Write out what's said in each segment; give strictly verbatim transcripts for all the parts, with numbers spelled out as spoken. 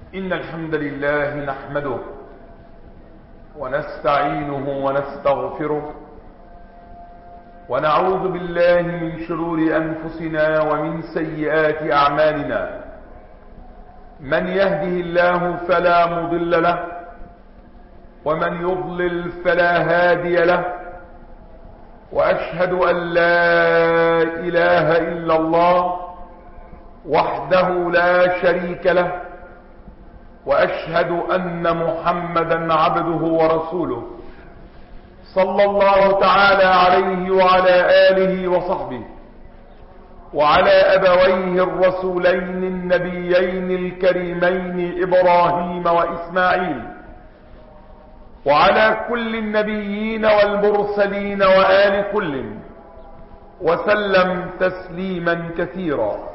إن الحمد لله نحمده ونستعينه ونستغفره ونعوذ بالله من شرور أنفسنا ومن سيئات أعمالنا. من يهده الله فلا مضل له ومن يضلل فلا هادي له، وأشهد أن لا إله إلا الله وحده لا شريك له، وأشهد أن محمدا عبده ورسوله صلى الله تعالى عليه وعلى آله وصحبه وعلى أبويه الرسولين النبيين الكريمين إبراهيم وإسماعيل، وعلى كل النبيين والمرسلين وآل كل، وسلم تسليما كثيرا.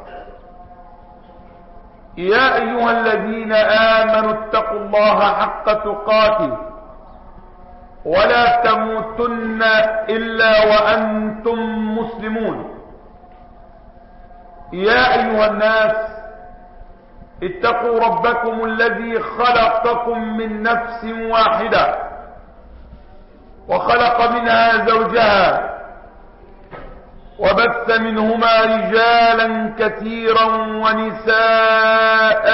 يا أيها الذين آمنوا اتقوا الله حق تقاته ولا تموتن إلا وأنتم مسلمون. يا أيها الناس اتقوا ربكم الذي خلقكم من نفس واحدة وخلق منها زوجها وبث منهما رجالا كثيرا ونساء،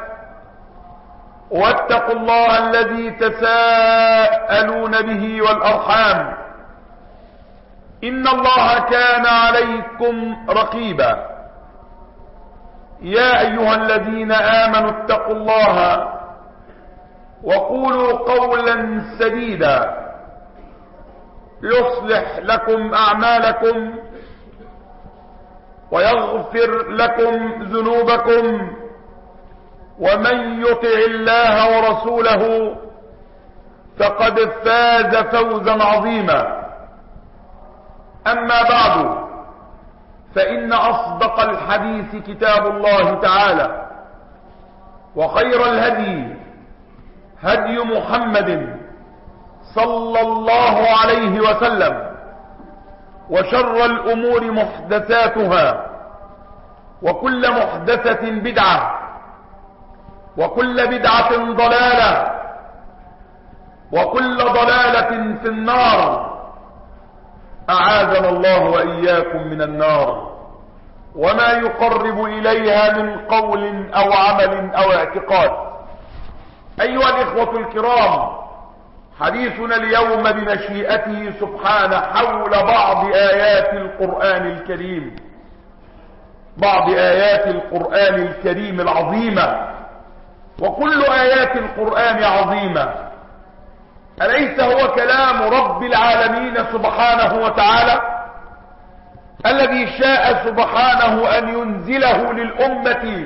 واتقوا الله الذي تساءلون به والأرحام إن الله كان عليكم رقيبا. يا أيها الذين آمنوا اتقوا الله وقولوا قولا سديدا يصلح لكم أعمالكم ويغفر لكم ذنوبكم، ومن يطع الله ورسوله فقد فاز فوزا عظيما. أما بعد، فإن أصدق الحديث كتاب الله تعالى، وخير الهدي هدي محمد صلى الله عليه وسلم، وشر الأمور محدثاتها، وكل محدثة بدعة، وكل بدعة ضلالة، وكل ضلالة في النار. أعاذنا الله وإياكم من النار وما يقرب إليها من قول أو عمل أو اعتقاد. أيها الإخوة الكرام، حديثنا اليوم بمشيئته سبحانه حول بعض آيات القرآن الكريم، بعض آيات القرآن الكريم العظيمة. وكل آيات القرآن عظيمة، أليس هو كلام رب العالمين سبحانه وتعالى الذي شاء سبحانه أن ينزله للأمة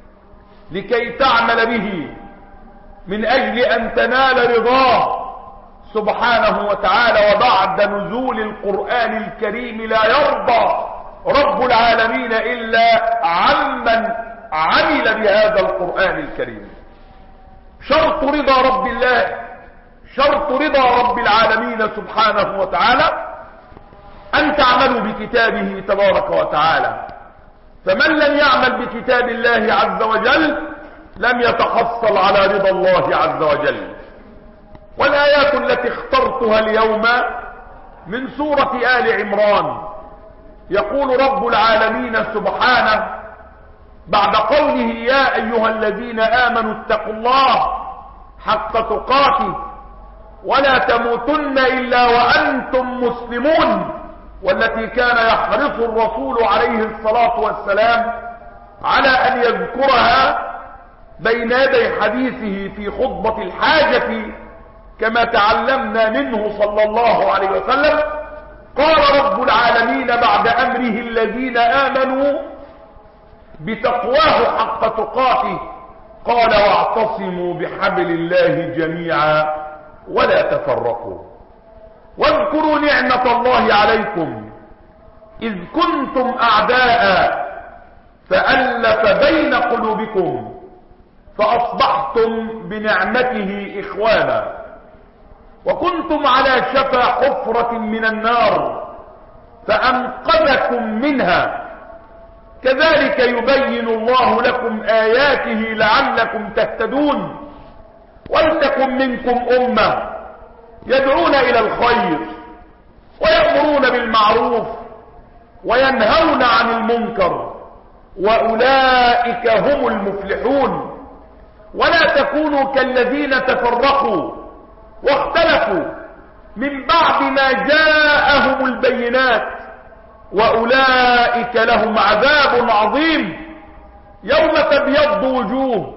لكي تعمل به من أجل أن تنال رضاه سبحانه وتعالى؟ وبعد نزول القرآن الكريم لا يرضى رب العالمين إلا عمن عمل بهذا القرآن الكريم. شرط رضا رب الله، شرط رضا رب العالمين سبحانه وتعالى أن تعملوا بكتابه تبارك وتعالى. فمن لم يعمل بكتاب الله عز وجل لم يتحصل على رضا الله عز وجل. والآيات التي اخترتها اليوم من سورة آل عمران. يقول رب العالمين سبحانه بعد قوله يا أيها الذين آمنوا اتقوا الله حق تقاته ولا تموتن إلا وأنتم مسلمون، والتي كان يحرص الرسول عليه الصلاة والسلام على أن يذكرها بين يدي حديثه في خطبة الحاجة كما تعلمنا منه صلى الله عليه وسلم. قال رب العالمين بعد أمره الذين آمنوا بتقواه حق تقاته قال واعتصموا بحبل الله جميعا ولا تفرقوا واذكروا نعمة الله عليكم إذ كنتم أعداء فألف بين قلوبكم فأصبحتم بنعمته إخوانا وكنتم على شفا حفرة من النار فأنقذكم منها كذلك يبين الله لكم آياته لعلكم تهتدون. ولتكن منكم أمة يدعون إلى الخير ويأمرون بالمعروف وينهون عن المنكر وأولئك هم المفلحون. ولا تكونوا كالذين تفرقوا واختلفوا من بعد ما جاءهم البينات وأولئك لهم عذاب عظيم. يوم تبيض وجوه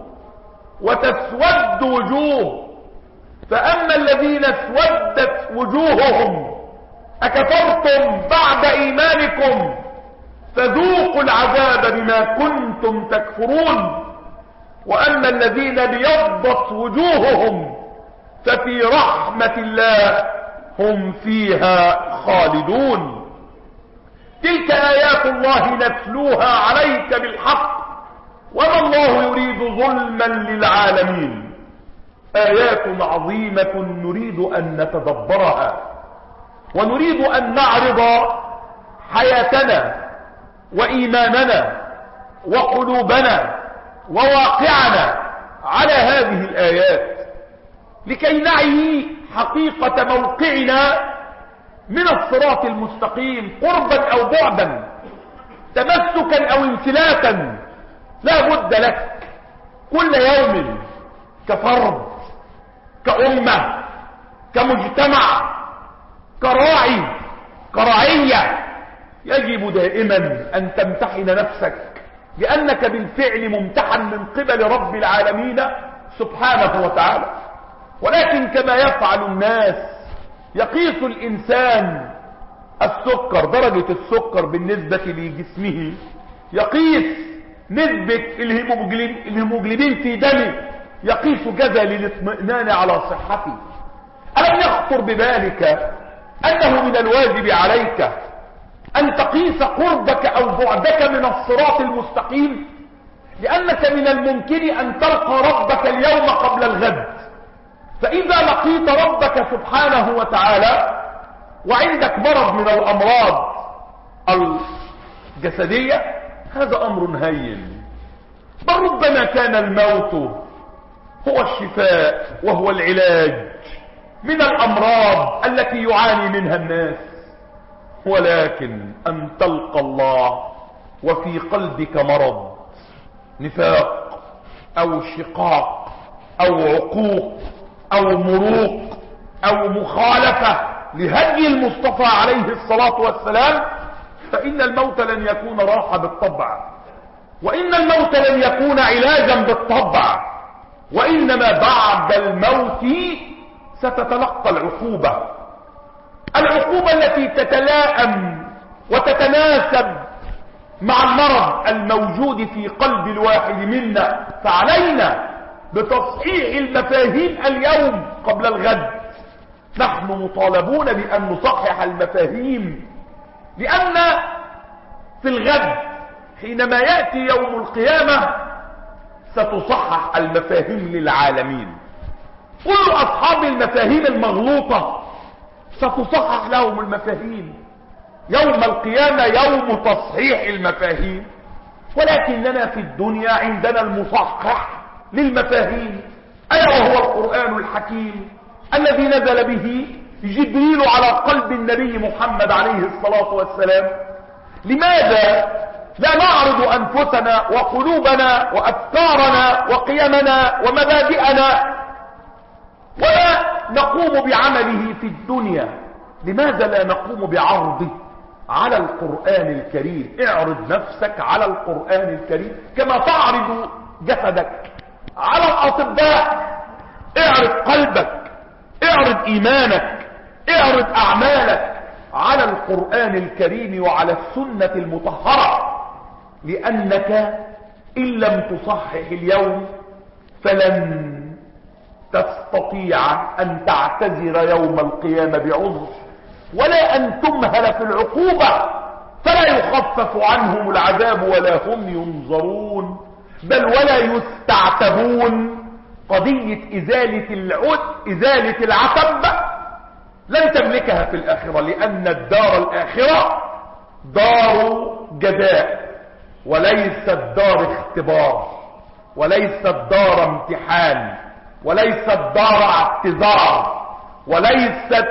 وتسود وجوه، فأما الذين اسودت وجوههم أكفرتم بعد إيمانكم فذوقوا العذاب بما كنتم تكفرون. وأما الذين ابيضت وجوههم ففي رحمة الله هم فيها خالدون. تلك آيات الله نتلوها عليك بالحق وما الله يريد ظلما للعالمين. آيات عظيمة نريد أن نتدبرها ونريد أن نعرض حياتنا وإيماننا وقلوبنا وواقعنا على هذه الآيات لكي نعي حقيقة موقعنا من الصراط المستقيم قربا أو بعدا، تمسكا أو انفلاتا. لا بد لك كل يوم كفرد، كأمة، كمجتمع، كراعي، كرعية، يجب دائما أن تمتحن نفسك لأنك بالفعل ممتحن من قبل رب العالمين سبحانه وتعالى. ولكن كما يفعل الناس يقيس الإنسان السكر، درجة السكر بالنسبة لجسمه، يقيس نسبة الهيموجلوبين في دمه، يقيس كذا للاطمئنان على صحته. ألم يخطر ببالك أنه من الواجب عليك أن تقيس قربك أو بعدك من الصراط المستقيم؟ لأنك من الممكن أن تلقى ربك اليوم قبل الغد، فإذا لقيت ربك سبحانه وتعالى وعندك مرض من الأمراض الجسدية هذا أمر هين، بل ربما كان الموت هو الشفاء وهو العلاج من الأمراض التي يعاني منها الناس. ولكن أن تلقى الله وفي قلبك مرض نفاق أو شقاق أو عقوق أو مروق أو مخالفة لهدي المصطفى عليه الصلاة والسلام، فإن الموت لن يكون راحة بالطبع، وإن الموت لن يكون علاجا بالطبع، وإنما بعد الموت ستتلقى العقوبة، العقوبة التي تتلائم وتتناسب مع المرض الموجود في قلب الواحد منا. فعلينا بتصحيح المفاهيم اليوم قبل الغد. نحن مطالبون بأن نصحح المفاهيم، لأن في الغد حينما يأتي يوم القيامة ستصحح المفاهيم للعالمين. كل أصحاب المفاهيم المغلوطة ستصحح لهم المفاهيم يوم القيامة، يوم تصحيح المفاهيم. ولكننا في الدنيا عندنا المصحح للمفاهيم، ألا وهو القرآن الحكيم الذي نزل به جبريل على قلب النبي محمد عليه الصلاة والسلام. لماذا لا نعرض أنفسنا وقلوبنا وأفكارنا وقيمنا ومبادئنا ولا نقوم بعمله في الدنيا؟ لماذا لا نقوم بعرضه على القرآن الكريم؟ اعرض نفسك على القرآن الكريم كما تعرض جسدك على الأطباء. اعرض قلبك، اعرض إيمانك، اعرض أعمالك على القرآن الكريم وعلى السنة المطهرة، لأنك إن لم تصحح اليوم فلن تستطيع أن تعتذر يوم القيامة بعذر، ولا أن تمهل في العقوبة فلا يخفف عنهم العذاب ولا هم ينظرون، بل ولا يستعتبون. قضية إزالة العد إزالة العتب لن تملكها في الآخرة، لأن الدار الآخرة دار جزاء وليست دار اختبار، وليست دار امتحان، وليست دار اعتذار، وليست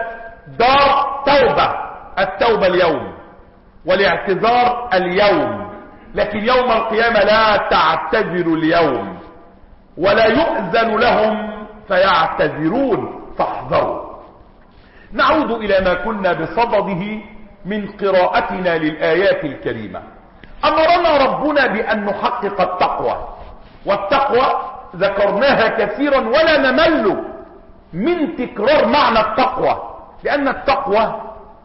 دار توبة. التوبة اليوم والاعتذار اليوم، لكن يوم القيامة لا تعتذروا اليوم ولا يؤذن لهم فيعتذرون، فاحذروا. نعود إلى ما كنا بصدده من قراءتنا للآيات الكريمة. أمرنا ربنا بأن نحقق التقوى، والتقوى ذكرناها كثيرا ولا نمل من تكرار معنى التقوى، لأن التقوى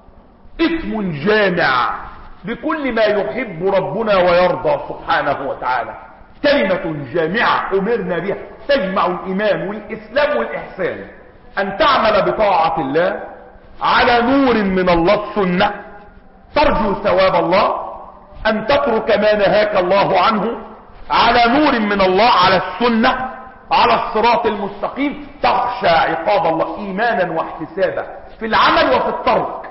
اسم جامع لكل ما يحب ربنا ويرضى سبحانه وتعالى، كلمة جامعة أمرنا بها تجمع الإيمان والإسلام والإحسان، أن تعمل بطاعة الله على نور من الله السنة ترجو ثواب الله، أن تترك ما نهاك الله عنه على نور من الله على السنة على الصراط المستقيم، تخشى عقاب الله إيمانا واحتسابا في العمل وفي الترك،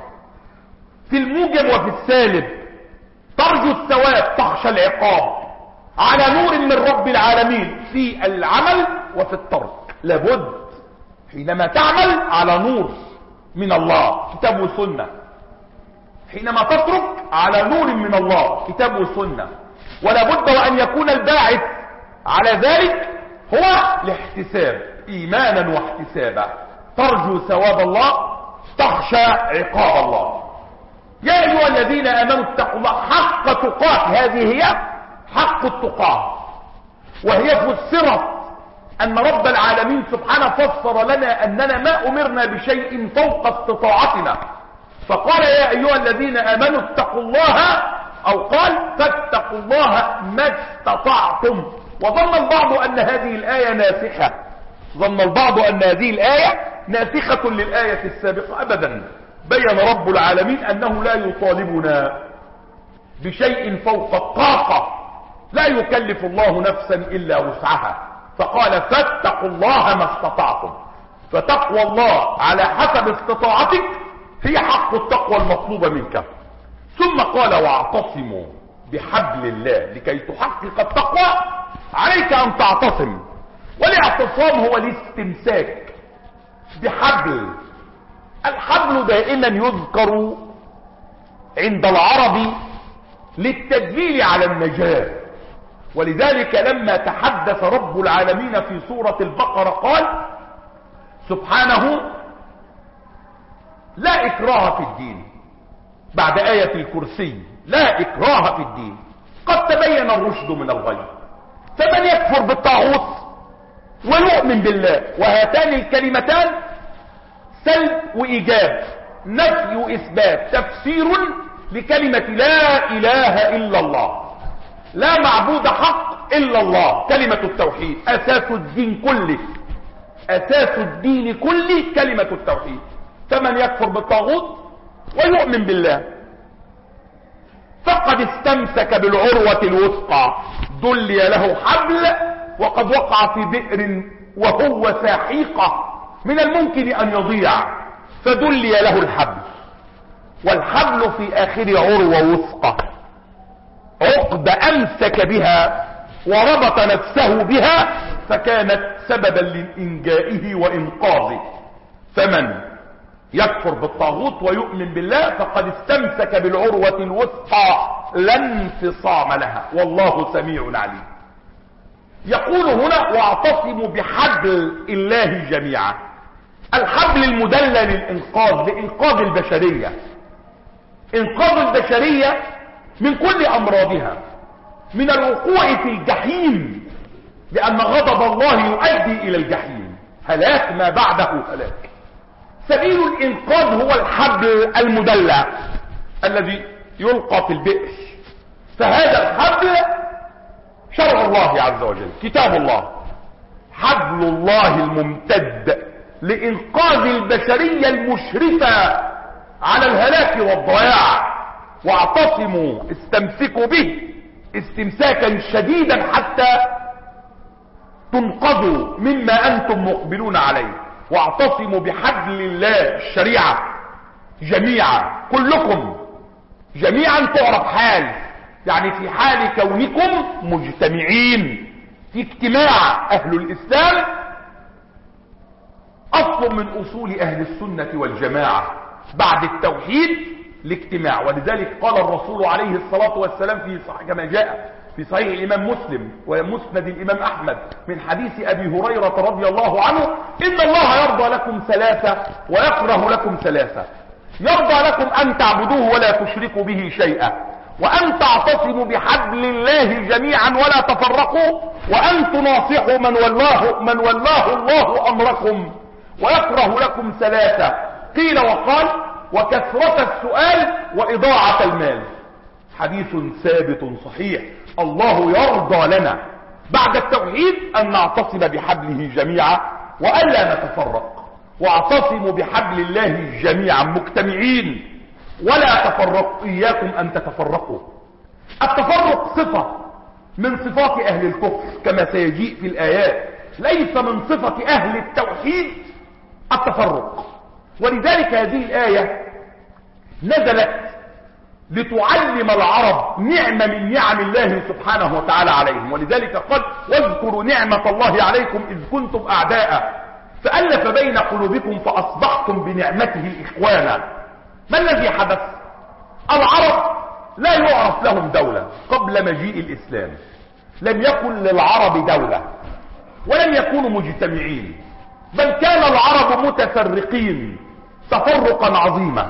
في الموجب وفي السالب، ترجو الثواب تخشى العقاب على نور من رب العالمين في العمل وفي الترك. لابد حينما تعمل على نور من الله كتاب وسنة، حينما تترك على نور من الله كتاب وسنة، ولا بد وأن يكون الباعث على ذلك هو الاحتساب إيمانا واحتسابا، ترجو ثواب الله تخشى عقاب الله. يا أيها الذين آمنوا اتقوا الله حق تقاه، هذه هي حق التقاه، وهي فسرت أن رب العالمين سبحانه فسر لنا أننا ما أمرنا بشيء فوق استطاعتنا، فقال يا أيها الذين آمنوا اتقوا الله، أو قال فاتقوا الله ما استطعتم. وظن البعض أن هذه الآية ناسخة، ظن البعض أن هذه الآية ناسخة للآية السابقة. أبدا، بين رب العالمين أنه لا يطالبنا بشيء فوق الطاقة، لا يكلف الله نفسا إلا وسعها، فقال فاتقوا الله ما استطعتم، فتقوى الله على حسب استطاعتك هي حق التقوى المطلوبة منك. ثم قال واعتصموا بحبل الله لكي تحقق التقوى، عليك أن تعتصم، والاعتصام هو الاستمساك بحبل. الحبل دائما يذكر عند العرب للتدليل على النجاة، ولذلك لما تحدث رب العالمين في سورة البقرة قال سبحانه لا إكراه في الدين، بعد آية الكرسي لا إكراه في الدين قد تبين الرشد من الغي، فمن يكفر بالطاغوت ويؤمن بالله، وهاتان الكلمتان سلب وإيجاب، نفي وإثبات، تفسير لكلمة لا إله إلا الله، لا معبود حق إلا الله، كلمة التوحيد أساس الدين كله، أساس الدين كله كلمة التوحيد. فمن يكفر بالطاغوت ويؤمن بالله فقد استمسك بالعروة الوثقى، دلي له حبل وقد وقع في بئر وهو ساحيقة، من الممكن أن يضيع، فدلي له الحبل، والحبل في آخر عروة وثقى، عقد أمسك بها وربط نفسه بها فكانت سببا لإنجائه وإنقاذه. فمن يكفر بالطاغوت ويؤمن بالله فقد استمسك بالعروة الوثقى لا انفصام لها، والله سميع عليم. يقول هنا واعتصموا بحبل الله جميعا، الحبل المدلل للإنقاذ، لإنقاذ البشرية، إنقاذ البشرية من كل أمراضها، من الوقوع في الجحيم، لأن غضب الله يؤدي إلى الجحيم، هلاك ما بعده هلاك. سبيل الإنقاذ هو الحبل المدلع الذي يلقى في البئر، فهذا الحبل شرع الله عز وجل، كتاب الله، حبل الله الممتد لإنقاذ البشرية المشرفة على الهلاك والضياع. واعتصموا، استمسكوا به استمساكا شديدا حتى تنقذوا مما أنتم مقبلون عليه. واعتصموا بحبل الله، الشريعة جميعا، كلكم جميعا تعرف حال يعني في حال كونكم مجتمعين في اجتماع اهل الاسلام، اصل من اصول اهل السنة والجماعة بعد التوحيد الاجتماع. ولذلك قال الرسول عليه الصلاة والسلام في صحيح كما جاء في صحيح الامام مسلم ومسند الامام احمد من حديث ابي هريرة رضي الله عنه: ان الله يرضى لكم ثلاثة ويكره لكم ثلاثة، يرضى لكم ان تعبدوه ولا تشركوا به شيئا، وان تعتصموا بحبل الله جميعا ولا تفرقوا، وان تناصحوا من والله من والله الله امركم، ويكره لكم ثلاثة. قيل وقال: وكثرة السؤال واضاعة المال. حديث ثابت صحيح. الله يرضى لنا بعد التوحيد ان نعتصم بحبله جميعا والا نتفرق، واعتصموا بحبل الله جميعا مجتمعين ولا تفرقوا، اياكم ان تتفرقوا. التفرق صفة من صفات اهل الكفر كما سيجيء في الايات، ليس من صفة اهل التوحيد التفرق. ولذلك هذه الاية نزلت لتعلم العرب نعمة من نعم الله سبحانه وتعالى عليهم. ولذلك قال: واذكروا نعمة الله عليكم إذ كنتم أعداء فألف بين قلوبكم فأصبحتم بنعمته إخوانا. ما الذي حدث؟ العرب لا يعرف لهم دولة قبل مجيء الإسلام، لم يكن للعرب دولة ولم يكونوا مجتمعين، بل كان العرب متفرقين تفرقا عظيما،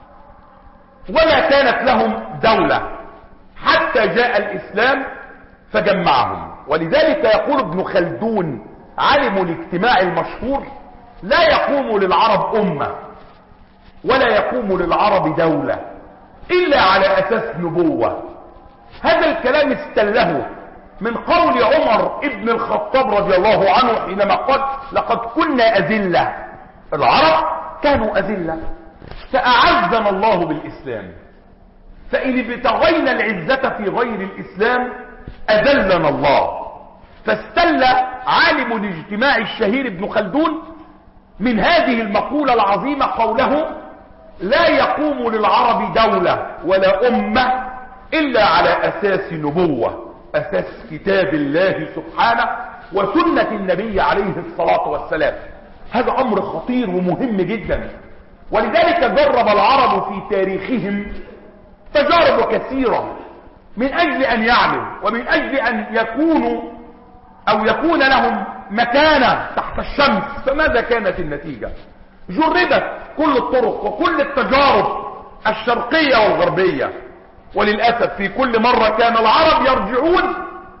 ولا كانت لهم دولة حتى جاء الإسلام فجمعهم. ولذلك يقول ابن خلدون عالم الاجتماع المشهور: لا يقوم للعرب أمة ولا يقوم للعرب دولة إلا على أساس نبوة. هذا الكلام استله من قول عمر ابن الخطاب رضي الله عنه حينما قال: لقد كنا أذلة. العرب كانوا أذلة، فأعزنا الله بالإسلام، فإن ابتغينا العزة في غير الإسلام أذلنا الله. فاستل عالم الاجتماع الشهير ابن خلدون من هذه المقولة العظيمة قوله: لا يقوم للعرب دولة ولا أمة إلا على أساس نبوة، أساس كتاب الله سبحانه وسنة النبي عليه الصلاة والسلام. هذا أمر خطير ومهم جدا. ولذلك جرب العرب في تاريخهم تجارب كثيرة من أجل أن يعلوا ومن أجل أن يكونوا أو يكون لهم مكانة تحت الشمس. فماذا كانت النتيجة؟ جربت كل الطرق وكل التجارب الشرقية والغربية، وللأسف في كل مرة كان العرب يرجعون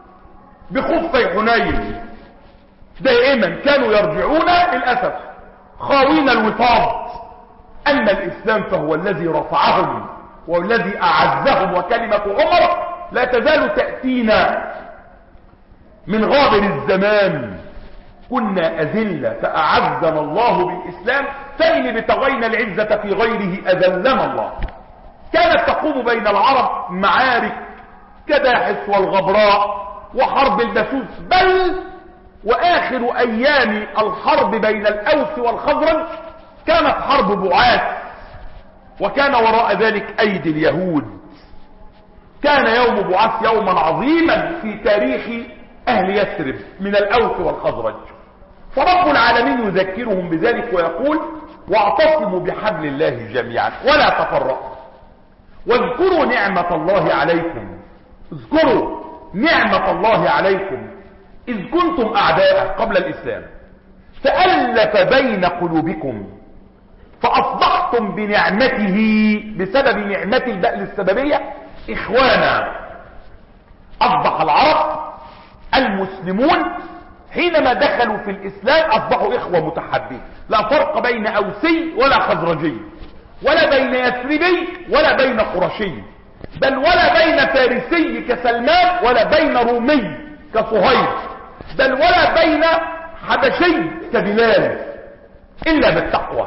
بخفي حنين، دائما كانوا يرجعون للأسف خاوين الوفاض. أما الإسلام فهو الذي رفعهم والذي أعزهم. وكلمة عمر لا تزال تأتينا من غابر الزمان: كنا أذلة فأعزنا الله بالإسلام، فإن ابتغينا العزة في غيره أذلنا الله. كانت تقوم بين العرب معارك كداحس والغبراء وحرب البسوس، بل وآخر أيام الحرب بين الأوس والخزرج كانت حرب بعاث، وكان وراء ذلك أيدي اليهود. كان يوم بعاث يوما عظيما في تاريخ أهل يثرب من الأوس والخزرج. فرب العالمين يذكرهم بذلك ويقول: واعتصموا بحبل الله جميعا ولا تفرقوا، واذكروا نعمة الله عليكم. اذكروا نعمة الله عليكم إذ كنتم أعداء قبل الإسلام فألف بين قلوبكم فأصبحتم بنعمته، بسبب نعمة البأل السببية، إخوانا. أصبح العرب المسلمون حينما دخلوا في الإسلام أصبحوا إخوة متحابين، لا فرق بين أوسي ولا خزرجي، ولا بين يثربي ولا بين قرشي، بل ولا بين فارسي كسلمان ولا بين رومي كصهيب، بل ولا بين حبشي كبلال، إلا بالتقوى.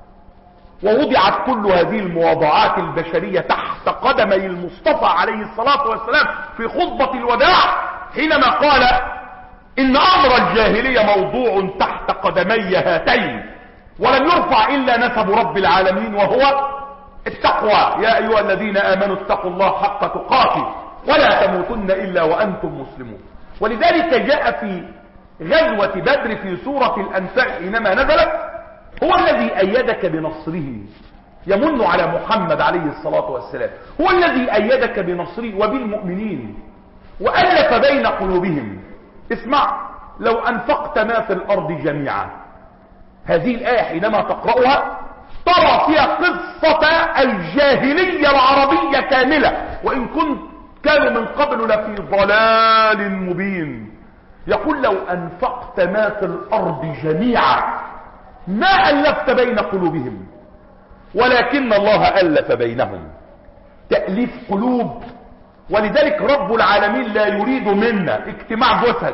ووضعت كل هذه المواضعات البشرية تحت قدمي المصطفى عليه الصلاة والسلام في خطبة الوداع حينما قال: إن أمر الجاهلية موضوع تحت قدمي هاتين، ولم يرفع إلا نسب رب العالمين وهو التقوى. يا أيها الذين آمنوا اتقوا الله حق تقاته ولا تموتن إلا وأنتم مسلمون. ولذلك جاء في غزوة بدر في سورة الأنفال حينما نزلت: هو الذي أيدك بنصره، يمن على محمد عليه الصلاة والسلام، هو الذي أيدك بنصره وبالمؤمنين وألف بين قلوبهم. اسمع: لو أنفقت ما في الأرض جميعا. هذه الآية حينما تقرأها ترى فيها قصة الجاهلية العربية كاملة، وإن كنت كانوا من قبل لفي ضلال مبين. يقول: لو أنفقت ما في الأرض جميعا ما ألفت بين قلوبهم، ولكن الله ألف بينهم. تأليف قلوب. ولذلك رب العالمين لا يريد منا اجتماع جثث،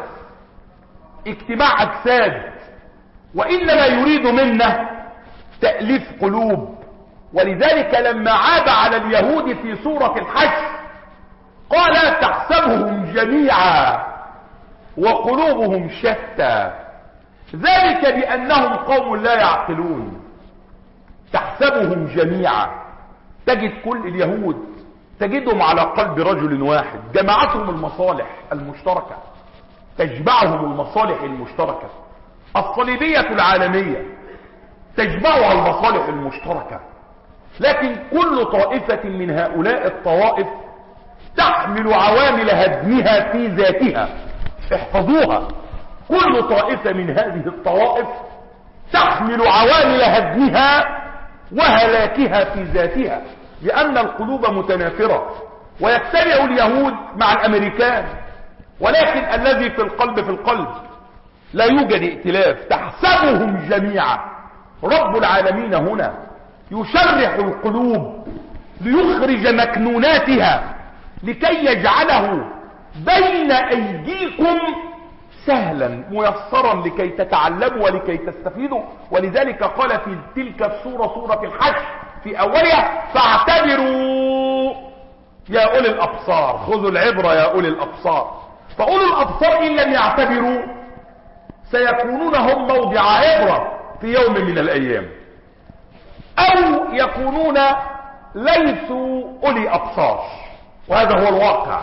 اجتماع أجساد، وإنما يريد منا تأليف قلوب. ولذلك لما عاب على اليهود في سورة الحشر قال: تحسبهم جميعا وقلوبهم شتى، ذلك بأنهم قوم لا يعقلون. تحسبهم جميعا، تجد كل اليهود تجدهم على قلب رجل واحد، جمعتهم المصالح المشتركة، تجمعهم المصالح المشتركة. الصليبية العالمية تجمعها المصالح المشتركة، لكن كل طائفة من هؤلاء الطوائف تحمل عوامل هدمها في ذاتها. احفظوها: كل طائفة من هذه الطوائف تحمل عوامل هدمها وهلاكها في ذاتها، لأن القلوب متنافرة. ويتبع اليهود مع الأمريكان، ولكن الذي في القلب في القلب، لا يوجد ائتلاف. تحسبهم جميعا. رب العالمين هنا يشرح القلوب ليخرج مكنوناتها لكي يجعله بين أيديكم سهلا ميسرا لكي تتعلموا ولكي تستفيدوا. ولذلك قال في تلك السورة، سورة الحشر، في أولها: فاعتبروا يا أولي الأبصار. خذوا العبرة يا أولي الأبصار. فأولي الأبصار إن لم يعتبروا سيكونون هم موضع عبرة في يوم من الأيام، أو يكونون ليسوا أولي أبصار، وهذا هو الواقع.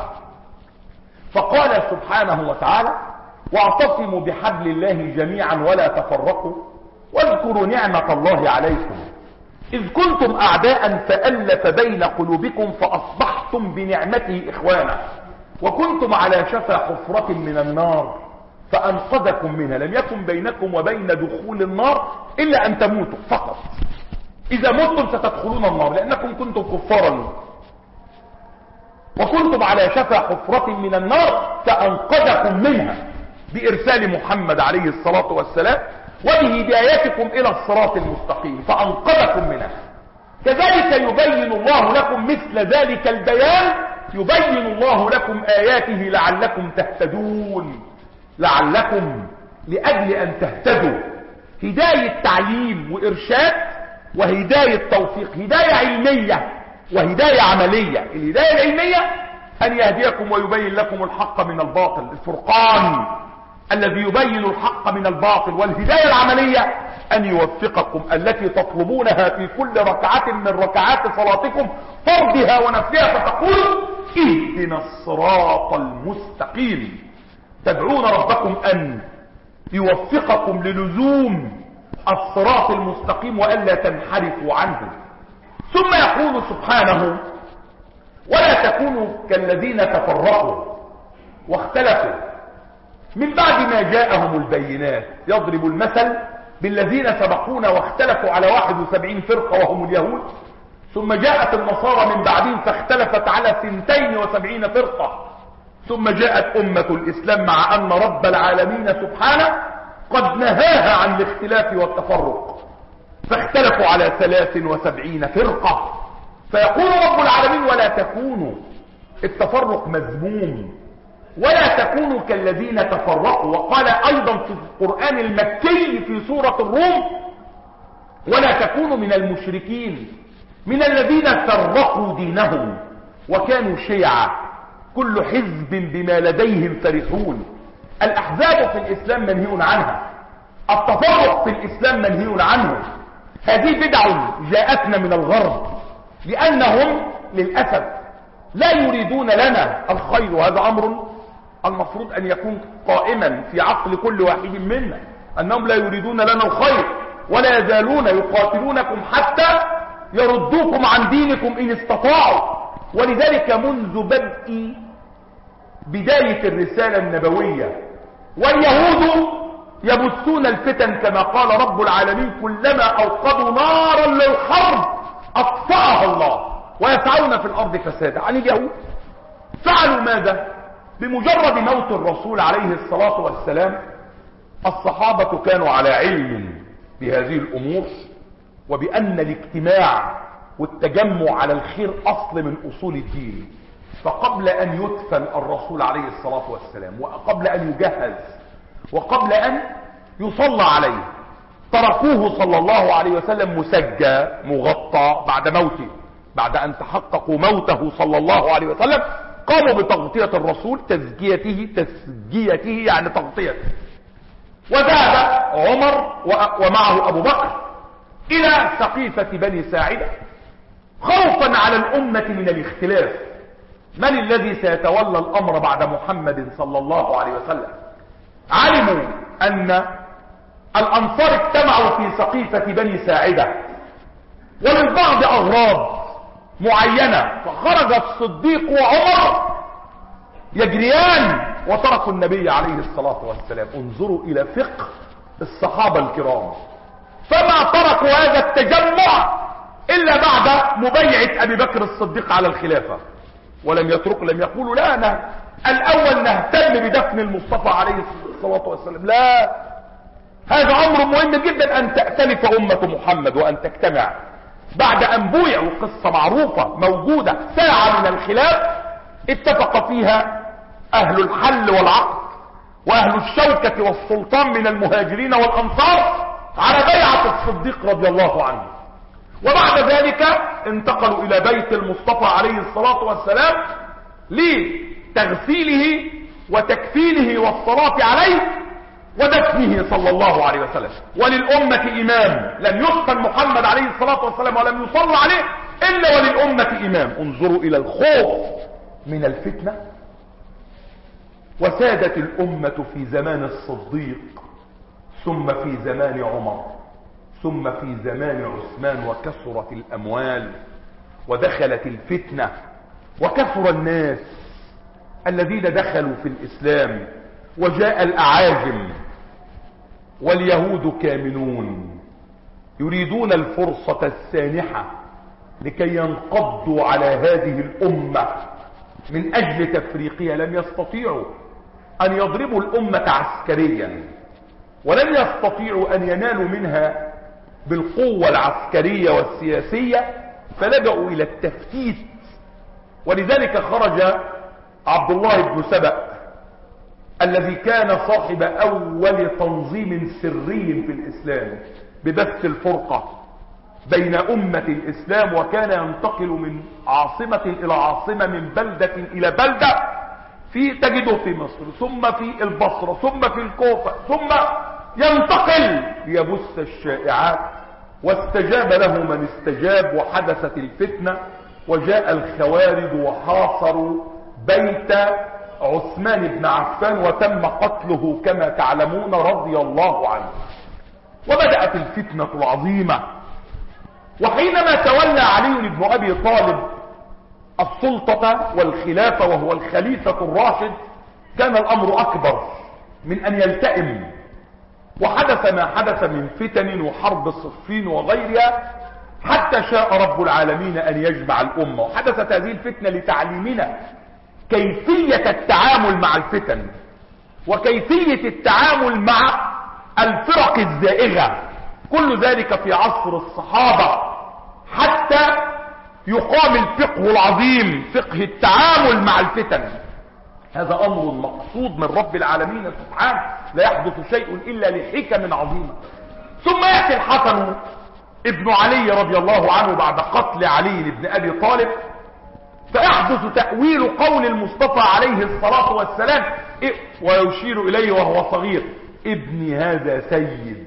فقال سبحانه وتعالى: واعتصموا بحبل الله جميعا ولا تفرقوا واذكروا نعمة الله عليكم إذ كنتم أعداء فألف بين قلوبكم فأصبحتم بنعمته إخوانا وكنتم على شفا حفرة من النار فأنقذكم منها. لم يكن بينكم وبين دخول النار إلا أن تموتوا فقط. إذا متم ستدخلون النار لأنكم كنتم كفارا، وكنتم على شفا حفرة من النار فأنقذكم منها بإرسال محمد عليه الصلاة والسلام وبهدايتكم إلى الصراط المستقيم فأنقذكم منها. كذلك يبين الله لكم مثل ذلك البيان، يبين الله لكم آياته لعلكم تهتدون، لعلكم لأجل أن تهتدوا. هداية تعليم وإرشاد وهداية توفيق، هداية علمية وهداية عملية. الهداية العلمية أن يهديكم ويبين لكم الحق من الباطل، الفرقان الذي يبين الحق من الباطل. والهداية العملية أن يوفقكم التي تطلبونها في كل ركعة من ركعات صلاتكم فرضها ونفلها، فتقول اهدنا الصراط المستقيم. تدعون ربكم أن يوفقكم للزوم الصراط المستقيم وألا تنحرفوا عنه. ثم يقول سبحانه: ولا تكونوا كالذين تفرقوا واختلفوا من بعد ما جاءهم البينات. يضرب المثل بالذين سبقونا واختلفوا على واحد وسبعين فرقة وهم اليهود، ثم جاءت النصارى من بعدهم فاختلفت على ثنتين وسبعين فرقة، ثم جاءت أمة الإسلام مع أن رب العالمين سبحانه قد نهاها عن الاختلاف والتفرق فاختلفوا على ثلاث وسبعين فرقة. فيقول رب العالمين: ولا تكونوا، التفرق مذموم، ولا تكونوا كالذين تفرقوا. وقال أيضا في القرآن المكي في سورة الروم: ولا تكونوا من المشركين من الذين فرقوا دينهم وكانوا شيعا كل حزب بما لديهم فرحون. الأحزاب في الإسلام منهي عنها، التفرق في الإسلام منهي عنه. هذه بدع جاءتنا من الغرب، لأنهم للأسف لا يريدون لنا الخير، وهذا أمر المفروض أن يكون قائما في عقل كل واحد منا، أنهم لا يريدون لنا الخير ولا يزالون يقاتلونكم حتى يردوكم عن دينكم إن استطاعوا. ولذلك منذ بدء بداية الرسالة النبوية واليهود يبثون الفتن كما قال رب العالمين: كلما أوقدوا نارا للحرب أطفأها الله ويسعون في الأرض فسادا. عن اليهود فعلوا ماذا؟ بمجرد موت الرسول عليه الصلاة والسلام الصحابة كانوا على علم بهذه الأمور، وبأن الاجتماع والتجمع على الخير أصل من أصول الدين. فقبل أن يدفن الرسول عليه الصلاة والسلام، وقبل أن يجهز، وقبل أن يصلى عليه، تركوه صلى الله عليه وسلم مسجى مغطى بعد موته. بعد أن تحققوا موته صلى الله عليه وسلم قاموا بتغطية الرسول، تزكيته تسجيته يعني تغطيته. وذهب عمر ومعه أبو بكر إلى سقيفة بني ساعدة خوفا على الأمة من الاختلاف، من الذي سيتولى الأمر بعد محمد صلى الله عليه وسلم. علموا أن الأنصار اجتمعوا في سقيفة بني ساعدة وللبعض أغراض معينة، فخرج الصديق وعمر يجريان وتركوا النبي عليه الصلاة والسلام. انظروا إلى فقه الصحابة الكرام، فما تركوا هذا التجمع إلا بعد مبايعة أبي بكر الصديق على الخلافة، ولم يتركوا، لم يقولوا لا أنا الأول نهتم بدفن المصطفى عليه الصلاة والسلام، لا، هذا أمر مهم جدا أن تأتلف أمة محمد وأن تجتمع. بعد أن بويعوا، قصة معروفة موجودة، ساعة من الخلاف اتفق فيها أهل الحل والعقد وأهل الشوكة والسلطان من المهاجرين والأنصار على بيعة الصديق رضي الله عنه. وبعد ذلك انتقلوا إلى بيت المصطفى عليه الصلاة والسلام لتغسيله وتكفينه والصلاة عليه ودفنه صلى الله عليه وسلم. وللأمة إمام، لم يدفن محمد عليه الصلاة والسلام ولم يصلى عليه إلا وللأمة إمام. انظروا إلى الخوف من الفتنة. وسادت الأمة في زمان الصديق، ثم في زمان عمر، ثم في زمان عثمان، وكثرت الأموال ودخلت الفتنة وكثر الناس الذين دخلوا في الإسلام، وجاء الأعاجم، واليهود كامنون يريدون الفرصة السانحة لكي ينقضوا على هذه الأمة من أجل تفريقها. لم يستطيعوا أن يضربوا الأمة عسكريا، ولم يستطيعوا أن ينالوا منها بالقوة العسكرية والسياسية، فلجأوا إلى التفتيت. ولذلك خرج عبد الله بن سبأ الذي كان صاحب أول تنظيم سري في الإسلام ببث الفرقة بين أمة الإسلام، وكان ينتقل من عاصمة إلى عاصمة، من بلدة إلى بلدة، في تجده في مصر، ثم في البصرة، ثم في الكوفة، ثم ينتقل ليبث الشائعات. واستجاب له من استجاب، وحدثت الفتنة، وجاء الخوارج وحاصروا بيت عثمان بن عفان، وتم قتله كما تعلمون رضي الله عنه. وبدأت الفتنة العظيمة. وحينما تولى علي بن أبي طالب السلطة والخلافة وهو الخليفة الراشد، كان الأمر أكبر من أن يلتئم، وحدث ما حدث من فتن وحرب صفين وغيرها، حتى شاء رب العالمين أن يجمع الأمة. وحدثت هذه الفتنة لتعليمنا كيفية التعامل مع الفتن، وكيفية التعامل مع الفرق الزائغة، كل ذلك في عصر الصحابة، حتى يقام الفقه العظيم، فقه التعامل مع الفتن. هذا أمر مقصود من رب العالمين سبحانه، لا يحدث شيء إلا لحكم عظيمة. ثم يأتي الحسن ابن علي رضي الله عنه بعد قتل علي بن أبي طالب، فيحدث تأويل قول المصطفى عليه الصلاة والسلام، ويشير إليه وهو صغير: ابني هذا سيد،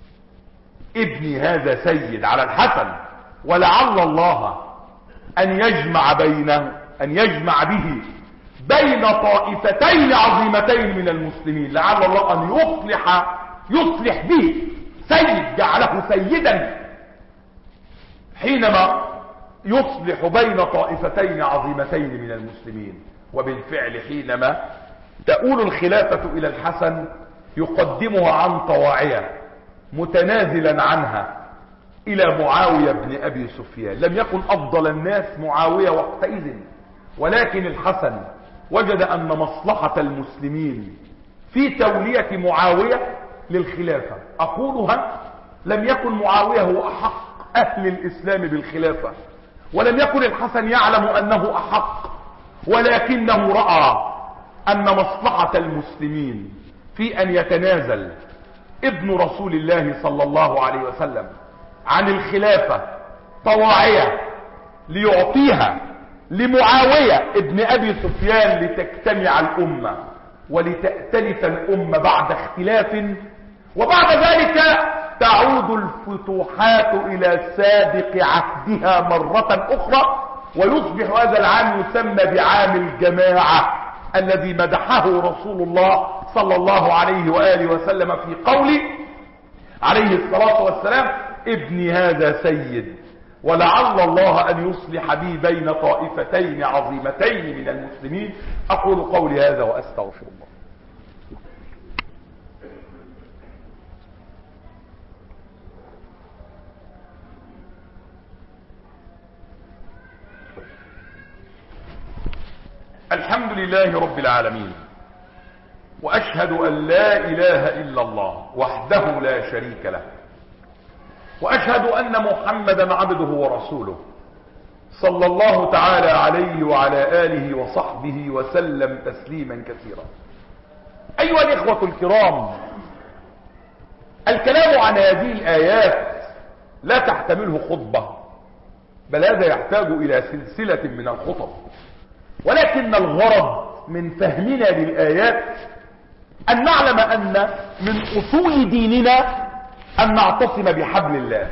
ابني هذا سيد على الحسن، ولعل الله أن يجمع بينه أن يجمع به بين طائفتين عظيمتين من المسلمين، لعل الله أن يصلح يصلح به سيد جعله سيدا حينما يصلح بين طائفتين عظيمتين من المسلمين. وبالفعل حينما تؤول الخلافة إلى الحسن يقدمها عن طواعية متنازلا عنها إلى معاوية بن أبي سفيان. لم يكن أفضل الناس معاوية وقتئذ، ولكن الحسن وجد أن مصلحة المسلمين في تولية معاوية للخلافة. أقولها لم يكن معاوية هو أحق أهل الإسلام بالخلافة، ولم يكن الحسن يعلم أنه أحق، ولكنه رأى أن مصلحة المسلمين في أن يتنازل ابن رسول الله صلى الله عليه وسلم عن الخلافة طواعية ليعطيها لمعاوية ابن أبي سفيان لتجتمع الأمة ولتأتلف الأمة بعد اختلاف، وبعد ذلك تعود الفتوحات إلى سابق عهدها مرة أخرى، ويصبح هذا العام يسمى بعام الجماعة الذي مدحه رسول الله صلى الله عليه وآله وسلم في قوله عليه الصلاة والسلام: ابني هذا سيد، ولعل الله أن يصلح بي بين طائفتين عظيمتين من المسلمين. أقول قولي هذا وأستغفر الله. الحمد لله رب العالمين، وأشهد أن لا إله إلا الله وحده لا شريك له، وأشهد أن محمدا عبده ورسوله صلى الله تعالى عليه وعلى آله وصحبه وسلم تسليما كثيرا. أيها الإخوة الكرام، الكلام عن هذه الآيات لا تحتمله خطبة، بل هذا يحتاج إلى سلسلة من الخطب، ولكن الغرض من فهمنا للآيات أن نعلم أن من أصول ديننا أن نعتصم بحبل الله،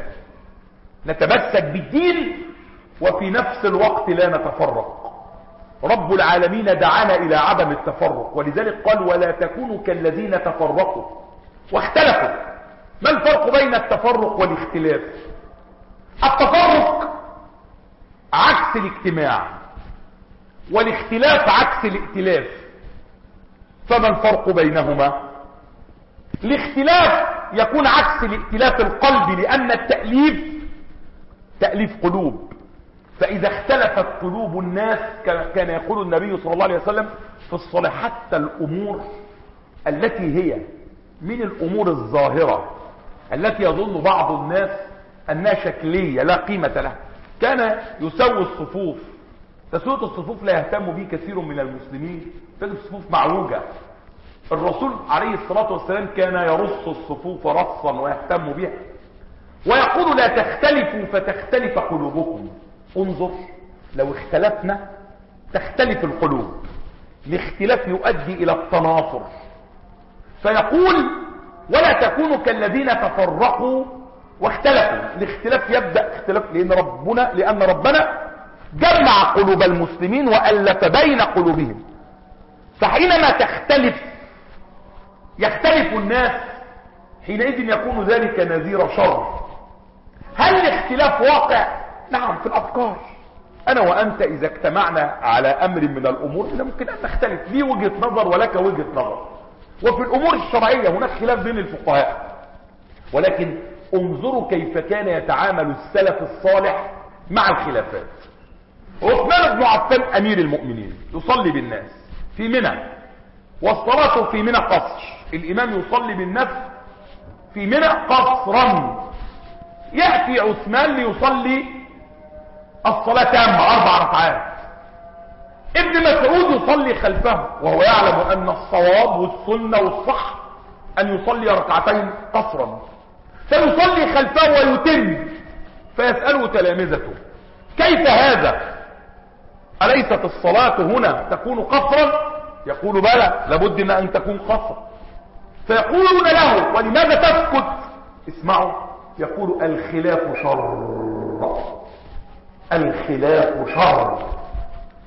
نتمسك بالدين وفي نفس الوقت لا نتفرق. رب العالمين دعانا إلى عدم التفرق، ولذلك قال: ولا تكونوا كالذين تفرقوا واختلفوا. ما الفرق بين التفرق والاختلاف؟ التفرق عكس الاجتماع، والاختلاف عكس الائتلاف. فما الفرق بينهما؟ الاختلاف يكون عكس الائتلاف القلبي، لأن التأليف تأليف قلوب، فإذا اختلفت قلوب الناس كان يقول النبي صلى الله عليه وسلم في الصلاة: حتى الأمور التي هي من الأمور الظاهرة التي يظن بعض الناس أنها شكلية لا قيمة لها، كان يسوي الصفوف. تسوية الصفوف لا يهتم به كثير من المسلمين، تجد الصفوف معوجة. الرسول عليه الصلاة والسلام كان يرص الصفوف رصا ويهتم بها، ويقول: لا تختلفوا فتختلف قلوبكم. انظر، لو اختلفنا تختلف القلوب، الاختلاف يؤدي إلى التنافر. فيقول: ولا تكونوا كالذين تفرقوا واختلفوا. الاختلاف يبدأ اختلاف لأن ربنا لأن ربنا جمع قلوب المسلمين وألف بين قلوبهم. فحينما تختلف يختلف الناس، حينئذ يكون ذلك نذير شر. هل الاختلاف واقع؟ نعم، في الأفكار. أنا وأنت إذا اجتمعنا على أمر من الأمور إذا ممكن أن نختلف، لي وجهة نظر ولك وجهة نظر. وفي الأمور الشرعية هناك خلاف بين الفقهاء، ولكن انظروا كيف كان يتعامل السلف الصالح مع الخلافات. عثمان بن عفان أمير المؤمنين يصلي بالناس في منى، والصلاة في منى قصر، الإمام يصلي بالناس في منى قصرا. يأتي عثمان ليصلي الصلاة تامة أربع ركعات، ابن مسعود يصلي خلفه وهو يعلم أن الصواب والسنة والصح أن يصلي ركعتين قصرا، فيصلي خلفه ويتم. فيسأله تلامذته: كيف هذا؟ أليست الصلاة هنا تكون قصرا؟ يقول: بلى، لابد من أن تكون قصرا. فيقولون له: ولماذا تسكت؟ اسمعوا، يقول: الخلاف شر، الخلاف شر.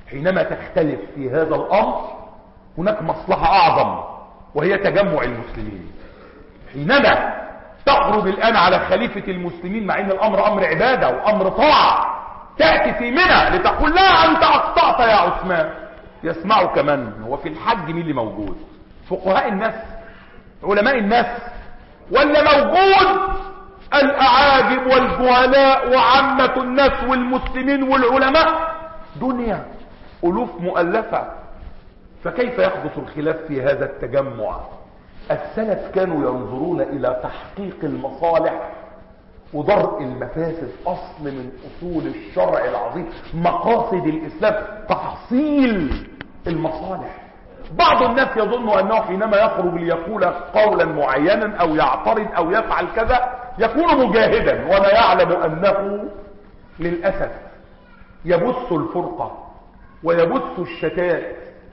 حينما تختلف في هذا الأمر هناك مصلحة أعظم، وهي تجمع المسلمين. حينما تخرج الآن على خليفة المسلمين، مع أن الأمر أمر عبادة وأمر طاعة، تأتي في منى لتقول لا أنت أخطأت يا عثمان، يسمعك من؟ هو في الحج مين اللي موجود؟ فقهاء الناس، علماء الناس، ولا موجود الأعاجم والجهلاء وعامة الناس والمسلمين والعلماء؟ دنيا ألوف مؤلفة. فكيف يحدث الخلاف في هذا التجمع؟ السلف كانوا ينظرون إلى تحقيق المصالح ودرء المفاسد. أصل من أصول الشرع العظيم، مقاصد الإسلام تحصيل المصالح. بعض الناس يظن أنه حينما يخرج ليقول قولا معينا أو يعترض أو يفعل كذا يكون مجاهدا، ولا يعلم أنه للأسف يبث الفرقة ويبث الشتات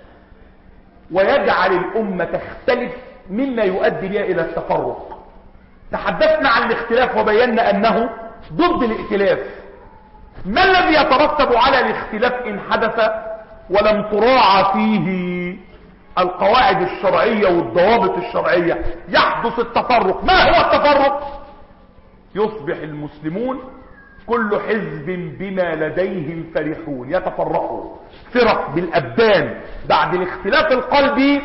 ويجعل الأمة تختلف، مما يؤدي بها إلى التفرق. تحدثنا عن الاختلاف وبينا أنه ضد الائتلاف. ما الذي يترتب على الاختلاف إن حدث ولم تراعى فيه القواعد الشرعية والضوابط الشرعية؟ يحدث التفرق. ما هو التفرق؟ يصبح المسلمون كل حزب بما لديهم فرحون، يتفرقوا فرق بالأبدان بعد الاختلاف القلبي،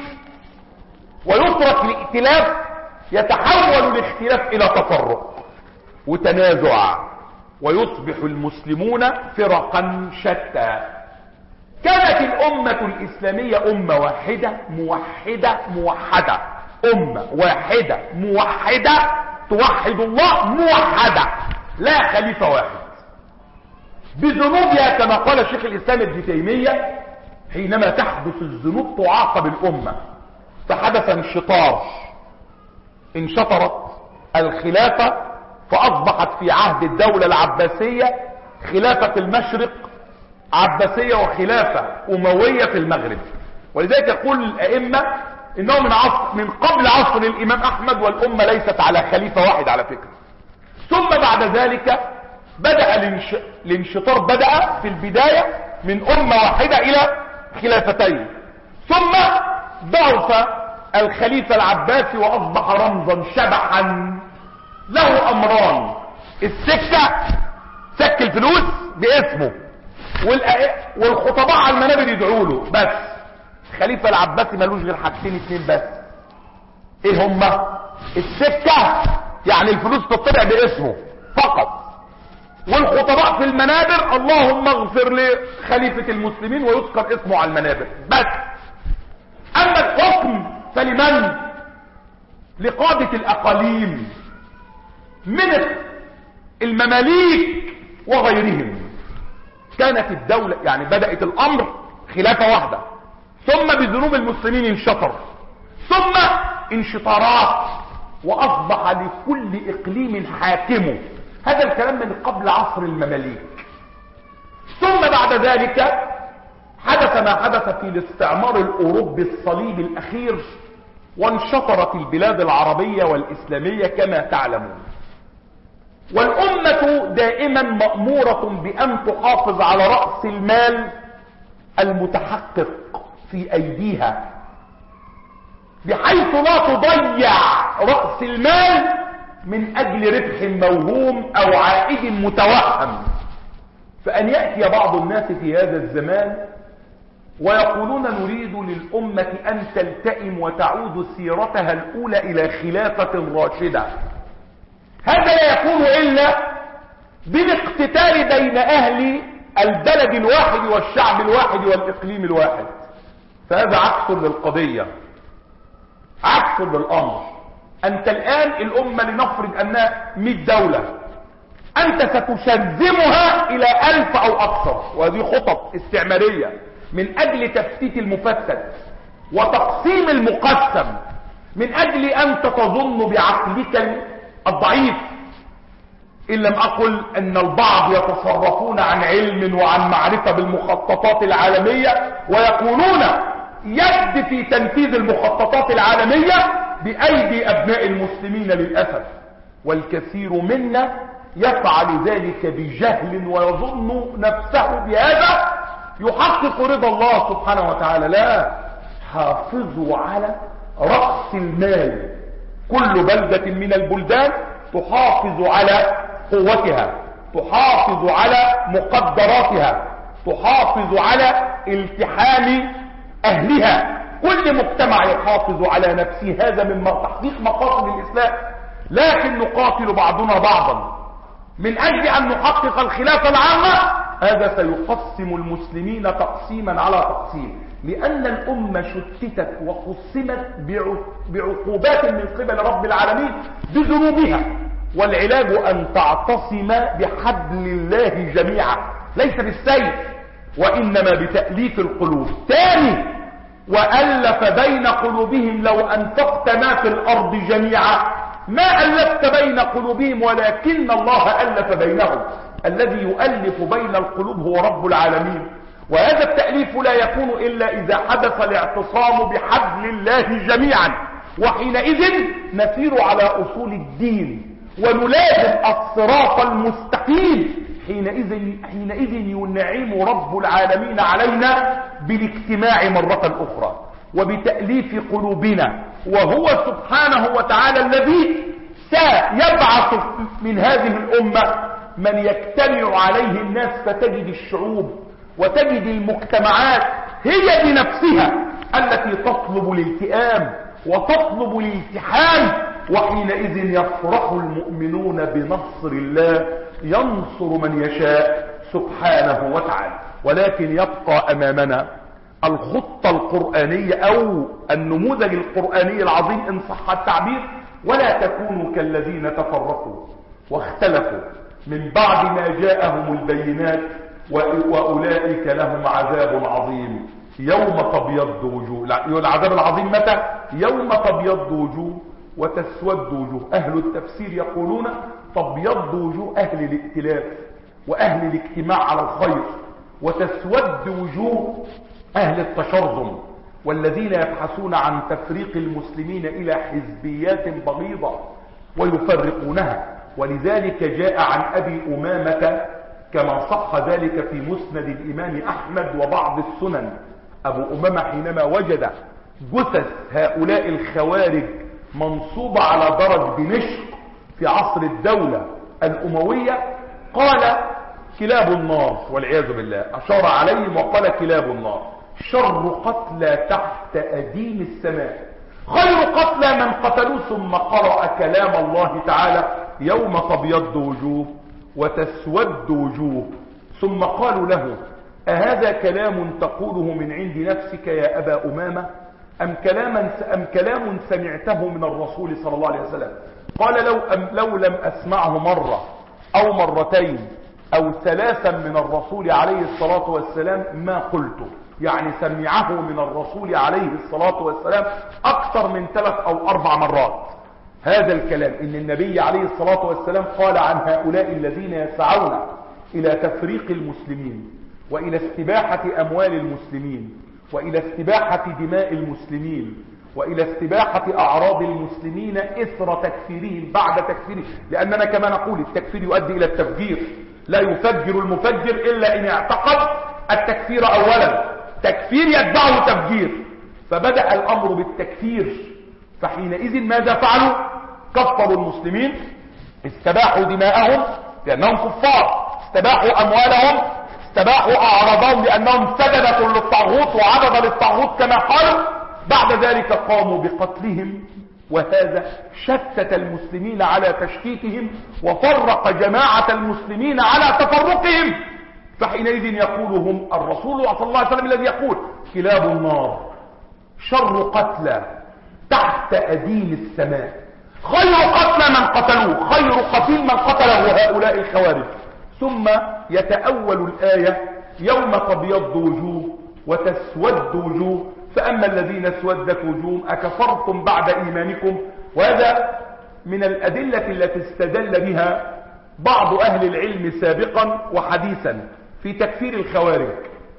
ويترك الائتلاف، يتحول الاختلاف إلى تفرق وتنازع، ويصبح المسلمون فرقا شتى. كانت الأمة الإسلامية أمة واحدة موحدة موحدة، أمة واحدة موحدة توحد الله موحدة، لا خليفة واحد. بذنوبها كما قال شيخ الإسلام ابن تيمية، حينما تحدث الذنوب تعاقب الأمة. فحدث انشطار، انشطرت الخلافة، فأصبحت في عهد الدولة العباسية خلافة المشرق عباسية وخلافة أموية في المغرب. ولذلك يقول الأئمة إنه من عصر من قبل عصر الإمام أحمد والأمة ليست على خليفة واحد على فكرة. ثم بعد ذلك بدأ الانش... الانشطار بدأ في البداية من أمة واحدة إلى خلافتين، ثم ضعف الخليفة العباسي وأصبح رمزا شبحا له أمران: السكة، سك الفلوس باسمه، والخطباء على المنابر يدعوا له بس. الخليفة العباسي ملوش غير حاجتين اتنين بس، ايه هما؟ السكة يعني الفلوس تطبع باسمه فقط، والخطباء في المنابر اللهم اغفر لخليفة المسلمين ويذكر اسمه على المنابر بس. اما الحكم فلمن؟ لقادة الاقاليم من المماليك وغيرهم. كانت الدولة يعني بدأت الامر خلافة واحدة، ثم بذنوب المسلمين انشطر، ثم انشطارات، واصبح لكل اقليم حاكمه. هذا الكلام من قبل عصر المماليك. ثم بعد ذلك حدث ما حدث في الاستعمار الاوروبي الصليبي الاخير، وانشطرت البلاد العربية والاسلامية كما تعلمون. والامة دائما مأمورة بان تحافظ على رأس المال المتحقق في ايديها، بحيث لا تضيع رأس المال من اجل ربح موهوم او عائد متوهم. فان يأتي بعض الناس في هذا الزمان ويقولون نريد للأمة ان تلتئم وتعود سيرتها الاولى الى خلافة راشدة، هذا لا يكون الا بالاقتتال بين اهل البلد الواحد والشعب الواحد والاقليم الواحد. فهذا عكس للقضية، عكس للامر. انت الان الامة لنفرض انها مئة دولة، انت ستشزمها الى الف او اكثر، وهذه خطط استعمارية من اجل تفتيت المفتت وتقسيم المقسم، من اجل ان تظن بعقلك الضعيف. ان لم اقل ان البعض يتصرفون عن علم وعن معرفة بالمخططات العالمية، ويقولون يد في تنفيذ المخططات العالمية بأيدي أبناء المسلمين للأسف. والكثير منا يفعل ذلك بجهل ويظن نفسه بهذا، يحقق رضا الله سبحانه وتعالى. لا، حافظوا على رأس المال. كل بلدة من البلدان تحافظ على قوتها، تحافظ على مقدراتها، تحافظ على التحام أهلها. كل مجتمع يحافظ على نفسه، هذا من تحقيق مقاصد الإسلام. لكن نقاتل بعضنا بعضا من أجل أن نحقق الخلافة العامة، هذا سيقسم المسلمين تقسيما على تقسيم، لأن الأمة شتتت وقسمت بعقوبات من قبل رب العالمين بذنوبها. والعلاج أن تعتصم بحبل الله جميعا، ليس بالسيف وإنما بتأليف القلوب. ثاني، وألف بين قلوبهم لو أنفقت ما في الأرض جميعا ما ألفت بين قلوبهم ولكن الله ألف بينهم. الذي يؤلف بين القلوب هو رب العالمين، وهذا التأليف لا يكون إلا إذا حدث الاعتصام بحبل الله جميعا. وحينئذ نسير على أصول الدين ونلازم الصراط المستقيم. حينئذ, حينئذ ينعم رب العالمين علينا بالاجتماع مرة أخرى وبتأليف قلوبنا، وهو سبحانه وتعالى الذي سيبعث من هذه الأمة من يجتمع عليه الناس، فتجد الشعوب وتجد المجتمعات هي بنفسها التي تطلب الالتئام وتطلب الالتحام. وحينئذ يفرح المؤمنون بنصر الله، ينصر من يشاء سبحانه وتعالى. ولكن يبقى أمامنا الخطة القرآنية أو النموذج القرآني العظيم إن صح التعبير. ولا تكونوا كالذين تفرقوا واختلفوا من بعد ما جاءهم البينات وأولئك لهم عذاب عظيم يوم تبيض وجوه. العذاب العظيم متى؟ يوم تبيض وجوه وتسود وجوه. أهل التفسير يقولون تبيض وجوه أهل الائتلاف وأهل الاجتماع على الخير، وتسود وجوه أهل التشرذم والذين يبحثون عن تفريق المسلمين إلى حزبيات بغيضة ويفرقونها. ولذلك جاء عن أبي أمامة كما صح ذلك في مسند الإمام أحمد وبعض السنن، أبو أمامة حينما وجد جثث هؤلاء الخوارج منصوبة على درج دمشق في عصر الدولة الأموية قال كلاب النار والعياذ بالله، أشار عليهم وقال كلاب النار شر قتلى تحت أديم السماء خير قتلى من قتلوا. ثم قرأ كلام الله تعالى يوم تبيض وجوه وتسود وجوه. ثم قالوا له أهذا كلام تقوله من عند نفسك يا أبا أمامة أم, كلاما أم كلام سمعته من الرسول صلى الله عليه وسلم؟ قال لو, أم لو لم أسمعه مرة أو مرتين أو ثلاثا من الرسول عليه الصلاة والسلام ما قلته. يعني سمعه من الرسول عليه الصلاة والسلام أكثر من ثلاث أو أربع مرات هذا الكلام، إن النبي عليه الصلاة والسلام قال عن هؤلاء الذين يسعون إلى تفريق المسلمين وإلى استباحة أموال المسلمين وإلى استباحة دماء المسلمين وإلى استباحة أعراض المسلمين إثر تكفيرهم بعد تكفيرهم. لأننا كما نقول التكفير يؤدي إلى التفجير، لا يفجر المفجر إلا إن اعتقد التكفير أولا، تكفير يتبعه تفجير. فبدأ الأمر بالتكفير، فحينئذ ماذا فعلوا؟ كفروا المسلمين، استباحوا دماءهم لأنهم كفار، استباحوا أموالهم، استباحوا أعراضهم لأنهم سجدة للطاغوت وعبد للطاغوت كما قالوا. بعد ذلك قاموا بقتلهم، وهذا شتت المسلمين على تشتيتهم وفرق جماعة المسلمين على تفرقهم. فحينئذ يقول هم الرسول صلى الله عليه وسلم الذي يقول كلاب النار شر قتلى تحت أديم السماء خير قتلى من قتلوه، خير قتيل من قتله هؤلاء الخوارج. ثم يتأول الآية يوم تبيض وجوه وتسود وجوه فأما الذين اسودت وجوههم أكفرتم بعد إيمانكم. وهذا من الأدلة التي استدل بها بعض أهل العلم سابقا وحديثا في تكفير الخوارج،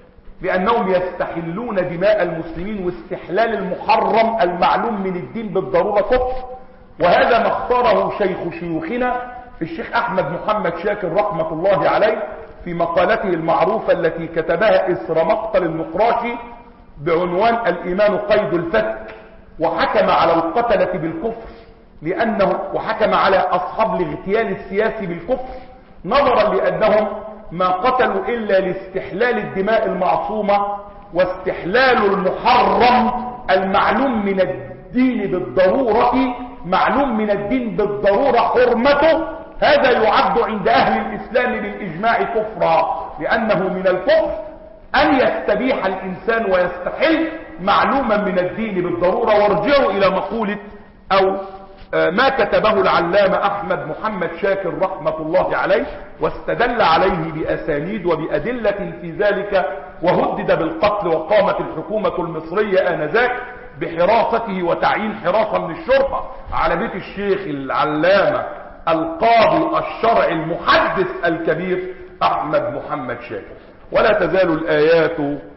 لأنهم يستحلون دماء المسلمين واستحلال المحرم المعلوم من الدين بالضرورة كفر. وهذا ما اختاره شيخ شيوخنا الشيخ أحمد محمد شاكر رحمة الله عليه في مقالته المعروفة التي كتبها إثر مقتل النقراشي بعنوان الإيمان قيد الفتك، وحكم على القتلة بالكفر لأنه وحكم على أصحاب الاغتيال السياسي بالكفر نظرا لأنهم ما قتلوا إلا لاستحلال الدماء المعصومة واستحلال المحرم المعلوم من الدين بالضرورة، معلوم من الدين بالضرورة حرمته. هذا يعد عند أهل الإسلام بالإجماع كفرا، لأنه من الكفر أن يستبيح الإنسان ويستحل معلوما من الدين بالضرورة. وارجعوا إلى مقولة أو ما كتبه العلامة أحمد محمد شاكر رحمة الله عليه، واستدل عليه بأسانيد وبأدلة في ذلك، وهدد بالقتل. وقامت الحكومة المصرية آنذاك بحراسته وتعيين حراسة من الشرطة على بيت الشيخ العلامة القاضي الشرع المحدث الكبير أحمد محمد شاكر. ولا تزال الآيات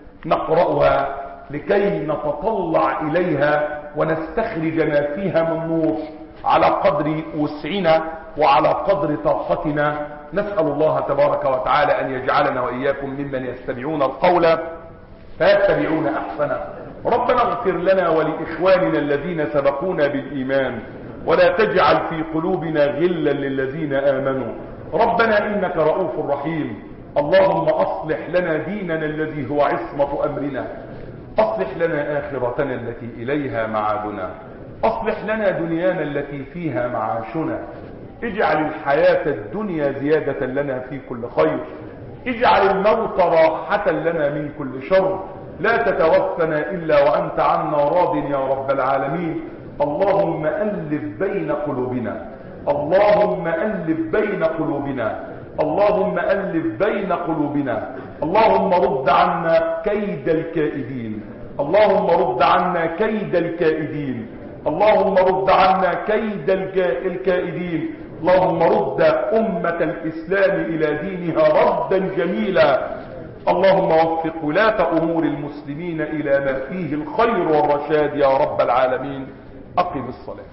نقرأها لكي نتطلع إليها ونستخرج ما فيها من نور على قدر وسعنا وعلى قدر طاقتنا. نسأل الله تبارك وتعالى أن يجعلنا وإياكم ممن يستمعون القول فيتبعون أحسنه. ربنا اغفر لنا ولإخواننا الذين سبقونا بالإيمان، ولا تجعل في قلوبنا غلا للذين آمنوا. ربنا إنك رؤوف رحيم. اللهم أصلح لنا ديننا الذي هو عصمة أمرنا، أصلح لنا آخرتنا التي إليها معادنا، أصلح لنا دنيانا التي فيها معاشنا. اجعل الحياة الدنيا زيادة لنا في كل خير، اجعل الموت راحة لنا من كل شر. لا تتوفنا إلا وأنت عنا راض يا رب العالمين. اللهم ألف بين قلوبنا، اللهم ألف بين قلوبنا، اللهم ألف بين قلوبنا. اللهم رد عنا كيد الكائدين، اللهم رد عنا كيد الكائدين، اللهم رد عنا كيد الكائدين. اللهم رد أمة الإسلام إلى دينها ردا جميلا. اللهم وفق ولاة أمور المسلمين إلى ما فيه الخير والرشاد يا رب العالمين. أقم الصلاة.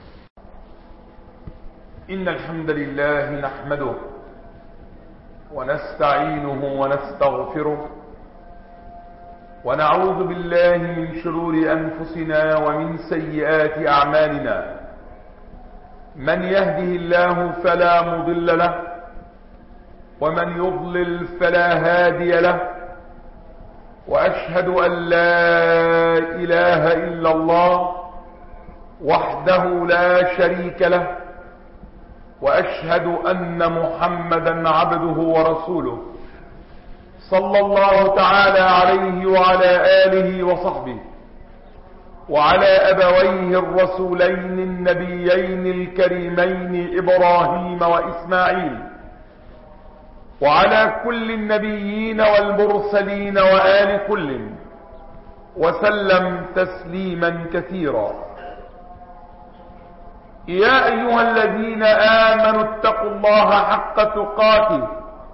إن الحمد لله نحمده ونستعينه ونستغفره، ونعوذ بالله من شرور أنفسنا ومن سيئات أعمالنا. من يهده الله فلا مضل له، ومن يضلل فلا هادي له. وأشهد أن لا إله إلا الله وحده لا شريك له، وأشهد أن محمدا عبده ورسوله صلى الله تعالى عليه وعلى آله وصحبه وعلى أبويه الرسولين النبيين الكريمين إبراهيم وإسماعيل، وعلى كل النبيين والمرسلين وآل كل، وسلم تسليما كثيرا. يا أيها الذين آمنوا اتقوا الله حق تقاته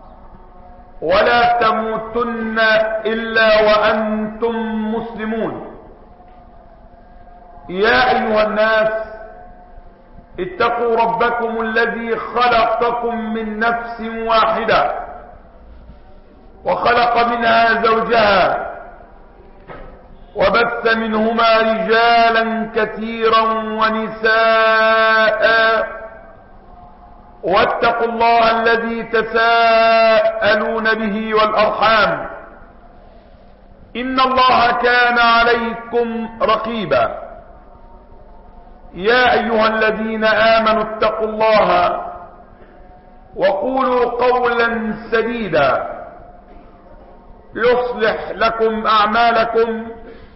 ولا تموتن إلا وأنتم مسلمون. يا أيها الناس اتقوا ربكم الذي خلقكم من نفس واحدة وخلق منها زوجها وبث منهما رجالا كثيرا ونساء، واتقوا الله الذي تساءلون به والأرحام، إن الله كان عليكم رقيبا. يا أيها الذين آمنوا اتقوا الله وقولوا قولا سديدا يصلح لكم أعمالكم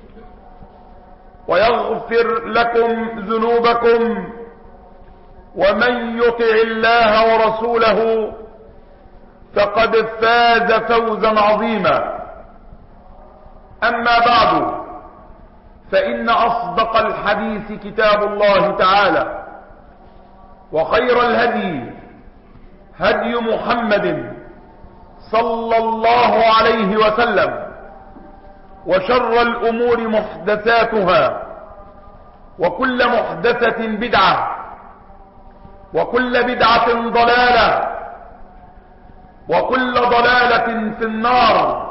ويغفر لكم ذنوبكم، ومن يطع الله ورسوله فقد فاز فوزا عظيما. أما بعد، فإن أصدق الحديث كتاب الله تعالى، وخير الهدي هدي محمد صلى الله عليه وسلم، وشر الأمور محدثاتها، وكل محدثة بدعة، وكل بدعة ضلالة، وكل ضلالة في النار.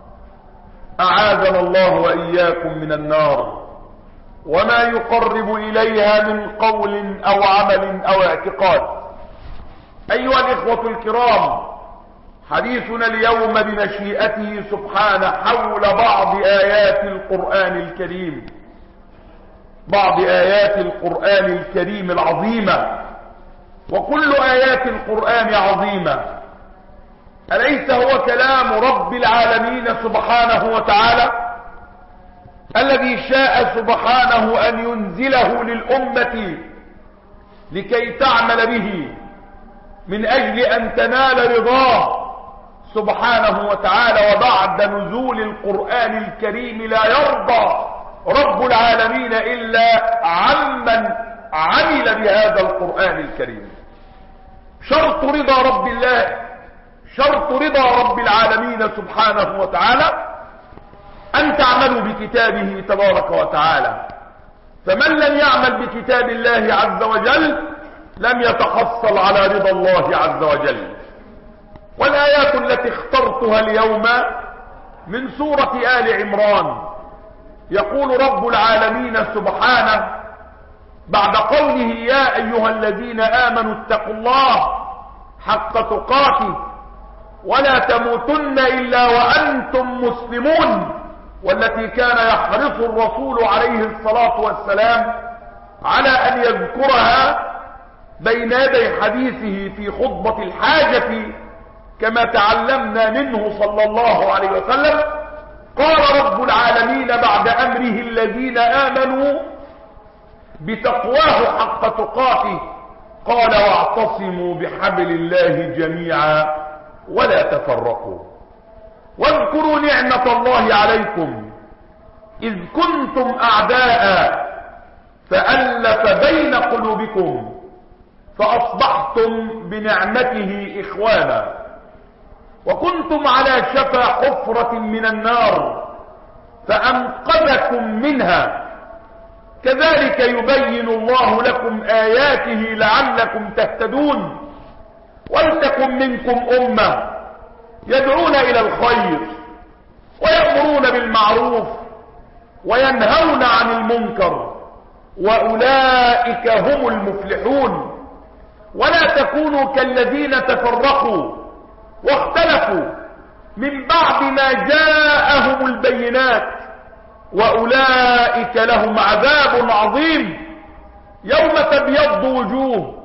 أعاذنا الله وإياكم من النار وما يقرب إليها من قول أو عمل أو اعتقاد. أيها الإخوة الكرام، حديثنا اليوم بمشيئته سبحانه حول بعض آيات القرآن الكريم، بعض آيات القرآن الكريم العظيمة. وكل آيات القرآن عظيمة، أليس هو كلام رب العالمين سبحانه وتعالى الذي شاء سبحانه أن ينزله للأمة لكي تعمل به من أجل أن تنال رضاه سبحانه وتعالى. وبعد نزول القرآن الكريم لا يرضى رب العالمين إلا عمن عمل بهذا القرآن الكريم. شرط رضا رب الله، شرط رضا رب العالمين سبحانه وتعالى أن تعملوا بكتابه تبارك وتعالى. فمن لم يعمل بكتاب الله عز وجل لم يتحصل على رضا الله عز وجل. والآيات التي اخترتها اليوم من سورة آل عمران. يقول رب العالمين سبحانه بعد قوله يا أيها الذين آمنوا اتقوا الله حق تقاته ولا تموتن إلا وأنتم مسلمون، والتي كان يحرص الرسول عليه الصلاة والسلام على أن يذكرها بين يدي حديثه في خطبة الحاجة كما تعلمنا منه صلى الله عليه وسلم. قال رب العالمين بعد أمره الذين آمنوا بتقواه حق تقاته قال واعتصموا بحبل الله جميعا ولا تفرقوا واذكروا نعمة الله عليكم إذ كنتم أعداء فألف بين قلوبكم فأصبحتم بنعمته إخوانا وكنتم على شفا حفرة من النار فأنقذكم منها كذلك يبين الله لكم آياته لعلكم تهتدون ولتكن منكم أمة يدعون إلى الخير ويأمرون بالمعروف وينهون عن المنكر وأولئك هم المفلحون. ولا تكونوا كالذين تفرقوا واختلفوا من بعد ما جاءهم البينات وأولئك لهم عذاب عظيم يوم تبيض وجوه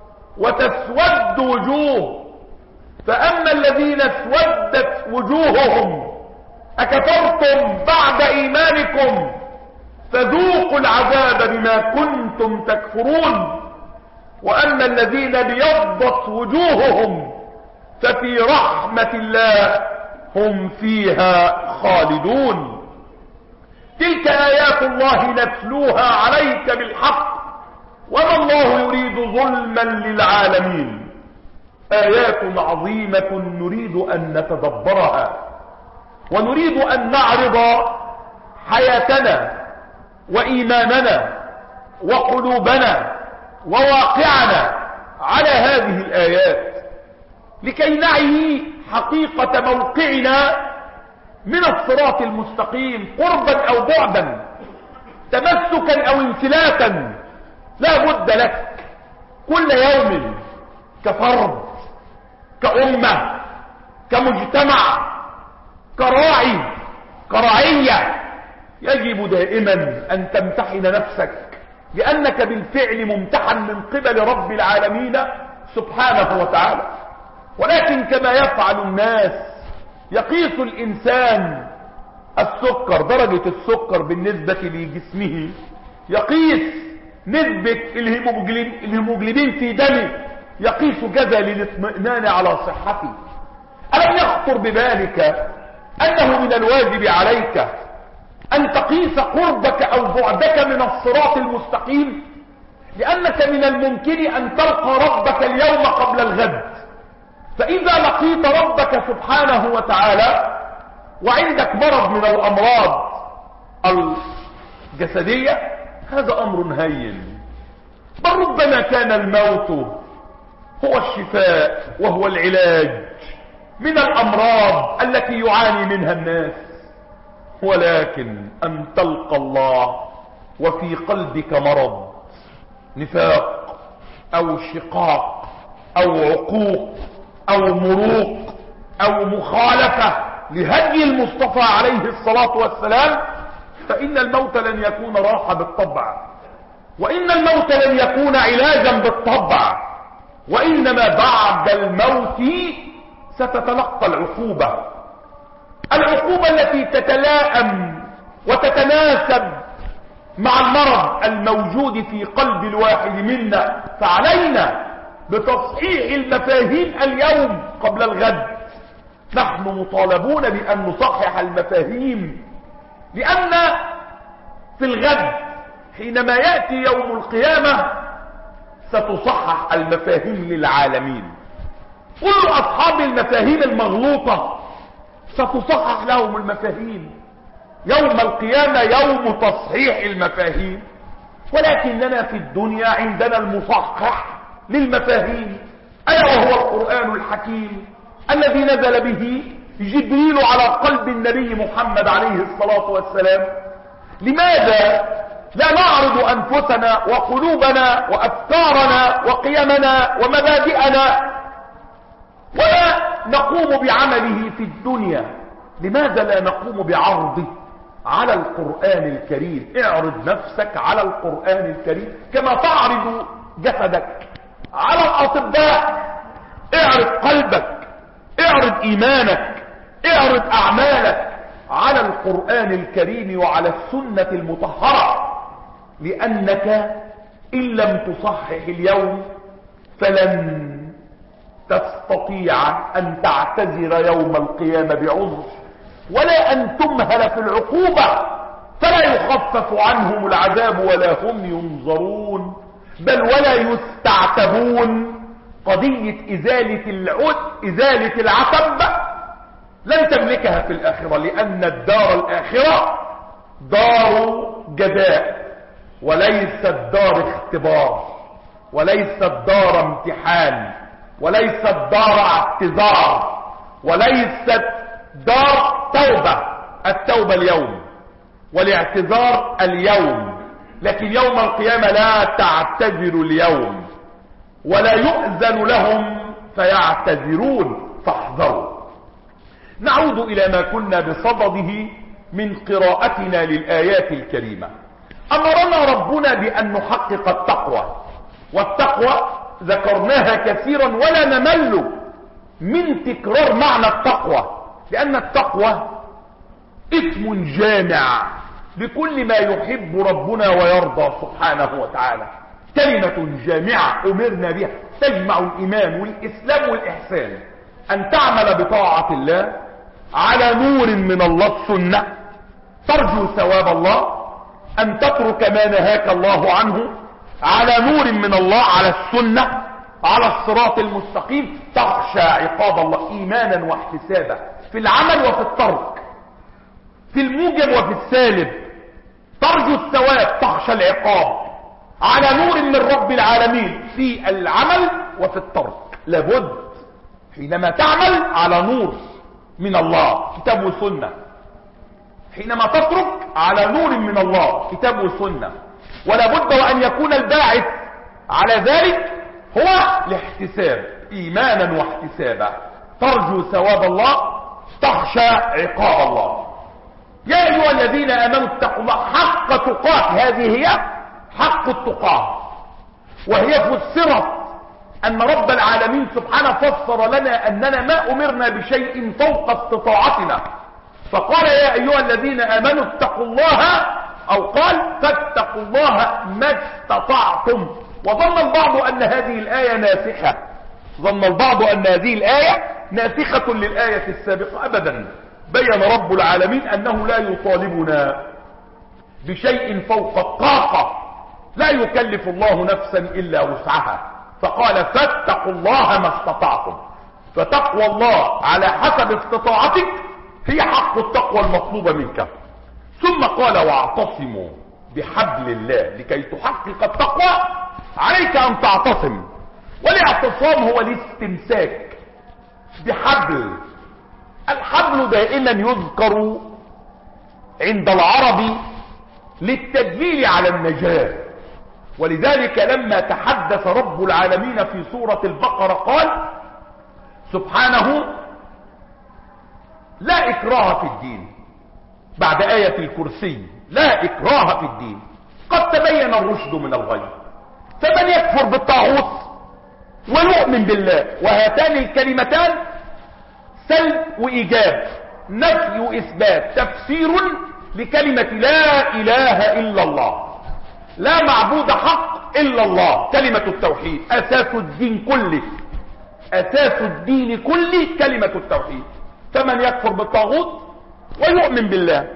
وتسود وجوه فأما الذين اسودت وجوههم أكفرتم بعد إيمانكم فذوقوا العذاب بما كنتم تكفرون وأما الذين بيضت وجوههم ففي رحمة الله هم فيها خالدون. تلك آيات الله نتلوها عليك بالحق وما الله يريد ظلما للعالمين. آيات عظيمة نريد أن نتدبرها ونريد أن نعرض حياتنا وإيماننا وقلوبنا وواقعنا على هذه الآيات لكي نعي حقيقة موقعنا من الصراط المستقيم قربا أو بعدا تمسكا أو انفلاتا. لا بد لك كل يوم كفرد كأمة كمجتمع كراعي كرعية يجب دائما أن تمتحن نفسك لأنك بالفعل ممتحن من قبل رب العالمين سبحانه وتعالى. ولكن كما يفعل الناس يقيس الإنسان السكر درجة السكر بالنسبة لجسمه يقيس نسبة الهيموجلوبين في دمه يقيس كذا للاطمئنان على صحته. ألم يخطر ببالك أنه من الواجب عليك أن تقيس قربك أو بعدك من الصراط المستقيم لأنك من الممكن أن تلقى ربك اليوم قبل الغد. فإذا لقيت ربك سبحانه وتعالى وعندك مرض من الأمراض الجسدية هذا أمر هين، بل ربما كان الموت هو الشفاء وهو العلاج من الأمراض التي يعاني منها الناس، ولكن أن تلقى الله وفي قلبك مرض، نفاق أو شقاق أو عقوق أو مروق أو مخالفة لهدي المصطفى عليه الصلاة والسلام، فإن الموت لن يكون راحة بالطبع، وإن الموت لن يكون علاجا بالطبع، وإنما بعد الموت ستتلقى العقوبة، العقوبة التي تتلائم وتتناسب مع المرض الموجود في قلب الواحد منا. فعلينا بتصحيح المفاهيم اليوم قبل الغد. نحن مطالبون بأن نصحح المفاهيم، لأن في الغد حينما يأتي يوم القيامة ستصحح المفاهيم للعالمين. كل أصحاب المفاهيم المغلوطة ستصحح لهم المفاهيم يوم القيامة، يوم تصحيح المفاهيم. ولكننا في الدنيا عندنا المصحح للمفاهيم، ألا وهو القرآن الحكيم الذي نزل به جبريل على قلب النبي محمد عليه الصلاة والسلام. لماذا لا نعرض أنفسنا وقلوبنا وأفكارنا وقيمنا ومبادئنا ولا نقوم بعمله في الدنيا؟ لماذا لا نقوم بعرضه على القرآن الكريم؟ اعرض نفسك على القرآن الكريم كما تعرض جسدك على الأطباء. اعرض قلبك، اعرض إيمانك، اعرض أعمالك على القرآن الكريم وعلى السنة المطهرة، لأنك إن لم تصحح اليوم فلن تستطيع أن تعتذر يوم القيامة بعذر، ولا أن تمهل في العقوبة فلا يخفف عنهم العذاب ولا هم ينظرون، بل ولا يستعتبون. قضية إزالة العد إزالة العتب لن تملكها في الآخرة، لأن الدار الآخرة دار جزاء وليست دار اختبار، وليست دار امتحان، وليست دار اعتذار، وليست دار توبة. التوبة اليوم والاعتذار اليوم، لكن يوم القيامة لا تعتذر اليوم ولا يؤذن لهم فيعتذرون، فاحذروا. نعود إلى ما كنا بصدده من قراءتنا للآيات الكريمة. أمرنا ربنا بأن نحقق التقوى، والتقوى ذكرناها كثيرا ولا نمل من تكرار معنى التقوى، لأن التقوى اسم جامع لكل ما يحب ربنا ويرضى سبحانه وتعالى، كلمة جامعة أمرنا بها تجمع الإيمان والإسلام والإحسان. أن تعمل بطاعة الله على نور من الله السنة ترجو ثواب الله، أن تترك ما نهاك الله عنه على نور من الله على السنة على الصراط المستقيم، تخشى عقاب الله إيمانا واحتسابا في العمل وفي الترك، في الموجب وفي السالب، ترجو الثواب تخشى العقاب على نور من رب العالمين في العمل وفي الترك. لابد حينما تعمل على نور من الله كتاب وسنة، حينما تترك على نور من الله كتاب وسنة، ولا بد وأن يكون الباعث على ذلك هو الاحتساب إيمانا واحتسابا، ترجو ثواب الله تخشى عقاب الله. يا أيها الذين آمنوا اتقوا الله حق تقاته، هذه هي حق التقاه، وهي فسرت أن رب العالمين سبحانه فسر لنا أننا ما أمرنا بشيء فوق استطاعتنا، فقال يا أيها الذين آمنوا اتقوا الله، أو قال فاتقوا الله ما استطعتم. وظن البعض أن هذه الآية ناسخة، ظن البعض أن هذه الآية ناسخة للآية السابقة. أبدا، بين رب العالمين أنه لا يطالبنا بشيء فوق الطاقة، لا يكلف الله نفسا إلا وسعها، فقال فاتقوا الله ما استطعتم. فتقوى الله على حسب استطاعتك هي حق التقوى المطلوبة منك. ثم قال واعتصموا بحبل الله لكي تحقق التقوى عليك أن تعتصم، والاعتصام هو الاستمساك بحبل. الحبل دائما يذكر عند العرب للتدليل على النجاة، ولذلك لما تحدث رب العالمين في سورة البقرة قال سبحانه لا إكراه في الدين، بعد آية الكرسي لا إكراه في الدين قد تبين الرشد من الغي. فمن يكفر بالطاغوت ويؤمن بالله، وهاتان الكلمتان سلب وإيجاب، نفي وإثبات، تفسير لكلمة لا إله إلا الله، لا معبود حق إلا الله، كلمة التوحيد أساس الدين كله، أساس الدين كله كلمة التوحيد. فمن يكفر بالطاغوت ويؤمن بالله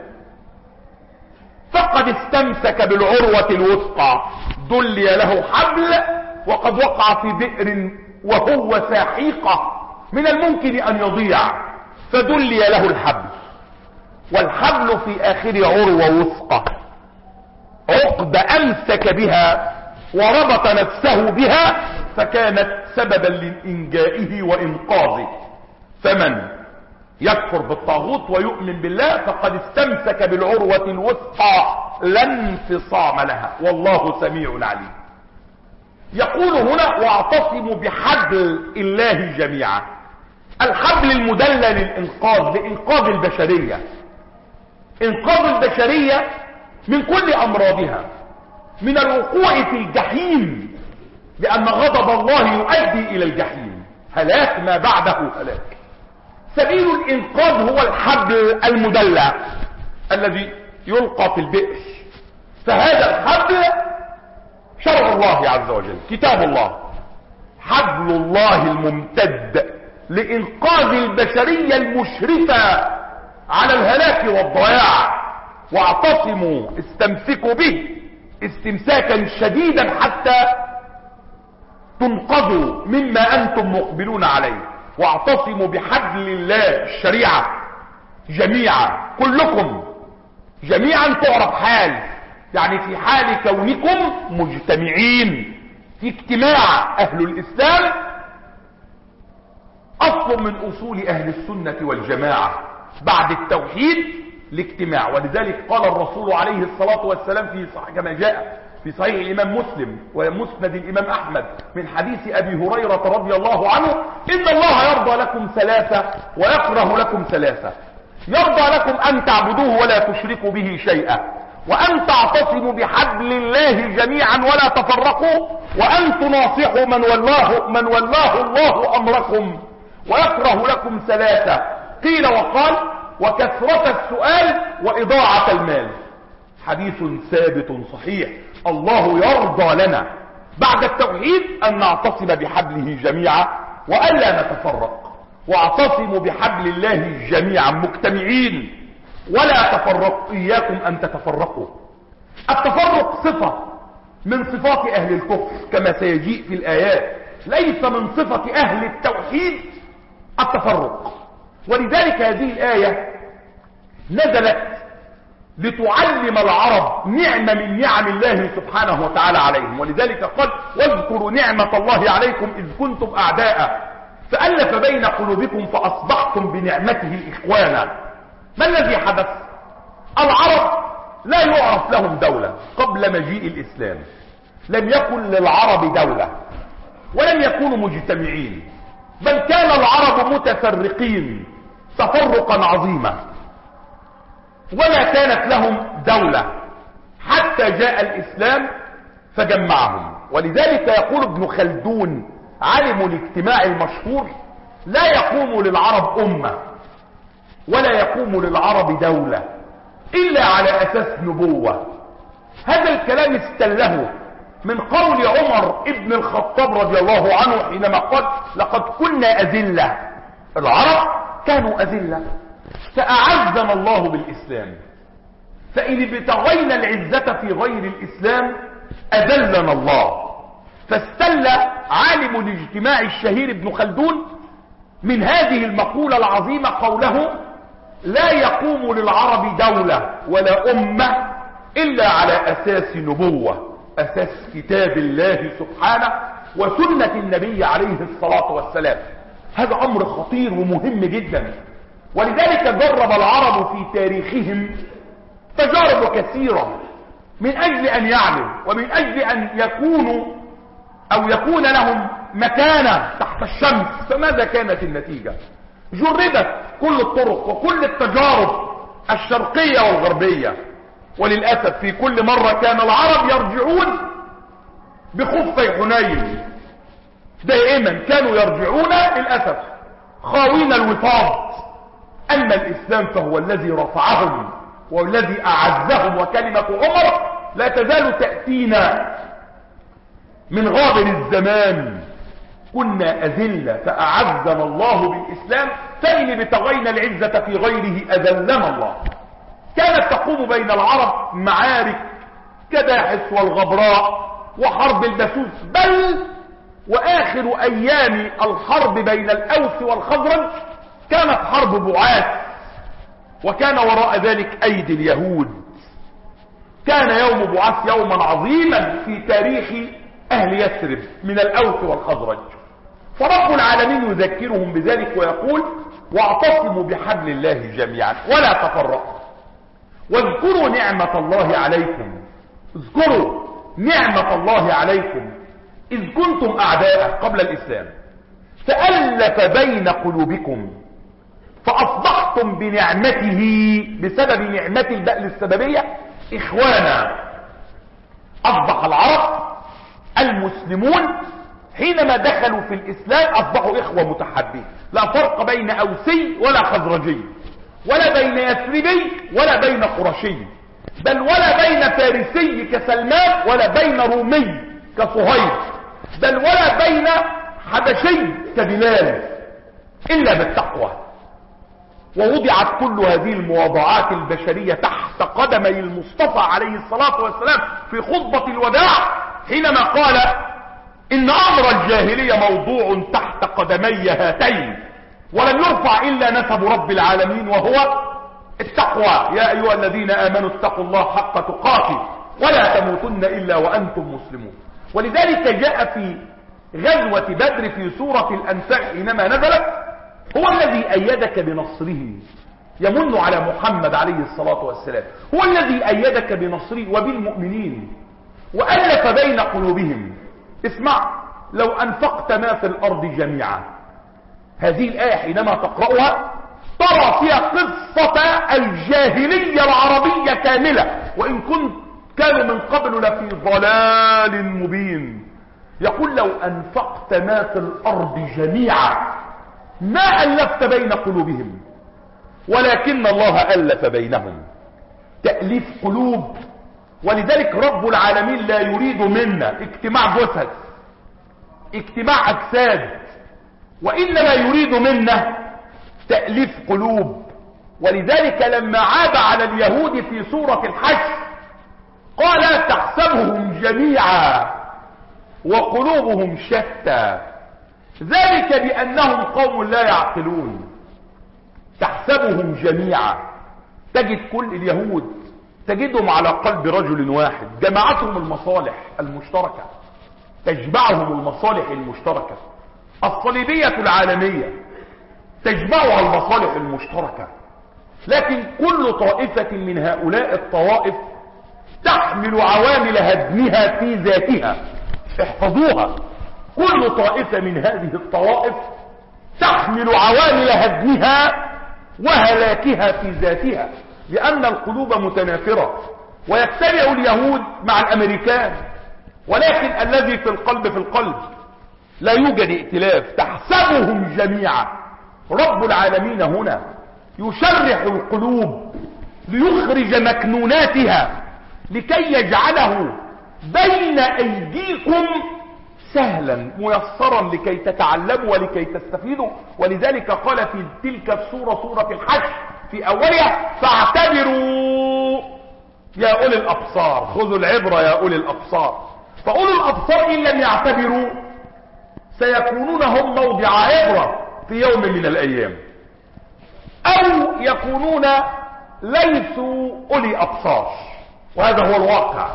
فقد استمسك بالعروة الوثقى، دلي له حبل وقد وقع في بئر وهو ساحيقة من الممكن أن يضيع، فدلي له الحبل، والحبل في آخر عروة وثقى، عقد أمسك بها وربط نفسه بها فكانت سببا لإنجائه وإنقاذه. فمن يكفر بالطاغوت ويؤمن بالله فقد استمسك بالعروة الوثقى لا انفصام لها، والله سميع عليم. يقول هنا واعتصموا بحبل الله جميعا. الحبل المدلل للإنقاذ، لإنقاذ البشرية، إنقاذ البشرية من كل أمراضها، من الوقوع في الجحيم، لأن غضب الله يؤدي إلى الجحيم، هلاك ما بعده هلاك. سبيل الإنقاذ هو الحبل المدلع الذي يلقى في البئر. فهذا الحبل شرع الله عز وجل، كتاب الله، حبل الله الممتد لإنقاذ البشرية المشرفة على الهلاك والضياع. واعتصموا، استمسكوا به استمساكا شديدا حتى تنقذوا مما أنتم مقبلون عليه. واعتصموا بحبل الله، الشريعة جميعا، كلكم جميعا تعرف حال، يعني في حال كونكم مجتمعين في اجتماع. أهل الإسلام أصل من أصول أهل السنة والجماعة، بعد التوحيد الاجتماع. ولذلك قال الرسول عليه الصلاة والسلام في صحيح كما جاء في صحيح الإمام مسلم ومسند الإمام أحمد من حديث أبي هريرة رضي الله عنه: إن الله يرضى لكم ثلاثة ويكره لكم ثلاثة، يرضى لكم أن تعبدوه ولا تشركوا به شيئا، وأن تعتصموا بحبل الله جميعا ولا تفرقوا، وأن تناصحوا من والله من والله الله أمركم، ويكره لكم ثلاثة. قيل وقال: وكثرة السؤال وإضاعة المال. حديث ثابت صحيح. الله يرضى لنا بعد التوحيد أن نعتصم بحبله جميعا وألا نتفرق. واعتصموا بحبل الله جميعا مجتمعين ولا تفرقوا، إياكم أن تتفرقوا. التفرق صفة من صفات أهل الكفر كما سيجيء في الآيات، ليس من صفة أهل التوحيد التفرق. ولذلك هذه الآية نزلت لتعلم العرب نعمة من نعم الله سبحانه وتعالى عليهم. ولذلك قال: واذكروا نعمة الله عليكم إذ كنتم أعداء فألف بين قلوبكم فأصبحتم بنعمته إخوانا. ما الذي حدث؟ العرب لا يعرف لهم دولة قبل مجيء الإسلام، لم يكن للعرب دولة ولم يكونوا مجتمعين، بل كان العرب متفرقين تفرقا عظيما، ولا كانت لهم دولة حتى جاء الإسلام فجمعهم. ولذلك يقول ابن خلدون عالم الاجتماع المشهور: لا يقوم للعرب أمة ولا يقوم للعرب دولة إلا على أساس نبوة. هذا الكلام استله من قول عمر ابن الخطاب رضي الله عنه حينما قال: لقد كنا أذلة. العرب كانوا أذلة، فأعزنا الله بالإسلام، فإن ابتغينا العزة في غير الإسلام أذلنا الله. فاستل عالم الاجتماع الشهير ابن خلدون من هذه المقولة العظيمة قوله: لا يقوم للعرب دولة ولا أمة إلا على أساس نبوة، أساس كتاب الله سبحانه وسنة النبي عليه الصلاة والسلام. هذا امر خطير ومهم جدا. ولذلك جرب العرب في تاريخهم تجارب كثيرة من اجل ان يعلوا ومن اجل ان يكونوا او يكون لهم مكانة تحت الشمس. فماذا كانت النتيجة؟ جربت كل الطرق وكل التجارب الشرقية والغربية، وللأسف في كل مرة كان العرب يرجعون بخفي حنين. دائما كانوا يرجعون للأسف خاوين الوفاض. أما الإسلام فهو الذي رفعهم والذي أعزهم، وكلمة عمر لا تزال تأتينا من غابر الزمان. كنا أذلة فأعزنا الله بالإسلام، فإن ابتغينا العزة في غيره أذلنا الله. كانت تقوم بين العرب معارك كداحس والغبراء وحرب البسوس، بل وآخر أيام الحرب بين الأوس والخزرج كانت حرب بعاث، وكان وراء ذلك أيدي اليهود. كان يوم بعاث يوما عظيما في تاريخ أهل يثرب من الأوس والخزرج. فرب العالمين يذكرهم بذلك ويقول: واعتصموا بحبل الله جميعا ولا تفرقوا واذكروا نعمة الله عليكم. اذكروا نعمة الله عليكم إذ كنتم أعداء قبل الإسلام فألف بين قلوبكم فأصبحتم بنعمته، بسبب نعمة البأل السببية، إخوانا. أصبح العرب المسلمون حينما دخلوا في الإسلام أصبحوا إخوة متحابين، لا فرق بين أوسي ولا خزرجي، ولا بين يثربي ولا بين قرشي، بل ولا بين فارسي كسلمان ولا بين رومي كصهيب، بل ولا بين حبشي كبلال، إلا بالتقوى. ووضعت كل هذه المواضعات البشرية تحت قدمي المصطفى عليه الصلاة والسلام في خطبة الوداع حينما قال: إن أمر الجاهلية موضوع تحت قدمي هاتين، ولم يرفع إلا نسب رب العالمين وهو التقوى. يا أيها الذين آمنوا اتقوا الله حق تقاته ولا تموتن إلا وأنتم مسلمون. ولذلك جاء في غزوة بدر في سورة الأنفال حينما نزلت: هو الذي أيدك بنصره، يمن على محمد عليه الصلاة والسلام، هو الذي أيدك بنصره وبالمؤمنين وألف بين قلوبهم. اسمع: لو أنفقت ما في الأرض جميعا. هذه الآية حينما تقرأها ترى فيها قصة الجاهلية العربية كاملة، وإن كنت كانوا من قبل لفي ضلال مبين. يقول: لو أنفقت ما في الأرض جميعا ما ألفت بين قلوبهم ولكن الله ألف بينهم. تأليف قلوب. ولذلك رب العالمين لا يريد منا اجتماع جثث، اجتماع أجساد، وإنما يريد منا تأليف قلوب. ولذلك لما عاب على اليهود في سورة الحشر قال: تحسبهم جميعا وقلوبهم شتى، ذلك بأنهم قوم لا يعقلون. تحسبهم جميعا، تجد كل اليهود تجدهم على قلب رجل واحد، جمعتهم المصالح المشتركة، تجمعهم المصالح المشتركة. الصليبية العالمية تجمعها المصالح المشتركة، لكن كل طائفة من هؤلاء الطوائف تحمل عوامل هدمها في ذاتها. احفظوها: كل طائفة من هذه الطوائف تحمل عوامل هدمها وهلاكها في ذاتها، لأن القلوب متنافرة. ويتبع اليهود مع الأمريكان، ولكن الذي في القلب في القلب، لا يوجد ائتلاف. تحسبهم جميعا. رب العالمين هنا يشرح القلوب ليخرج مكنوناتها لكي يجعله بين أيديكم سهلا ميسرا لكي تتعلموا ولكي تستفيدوا. ولذلك قال في تلك السورة، سورة الحشر، في أولها: فاعتبروا يا أولي الأبصار. خذوا العبرة يا أولي الأبصار. فأولي الأبصار إن لم يعتبروا سيكونون هم موضع عبرة في يوم من الأيام، أو يكونون ليسوا أولي أبصار، وهذا هو الواقع.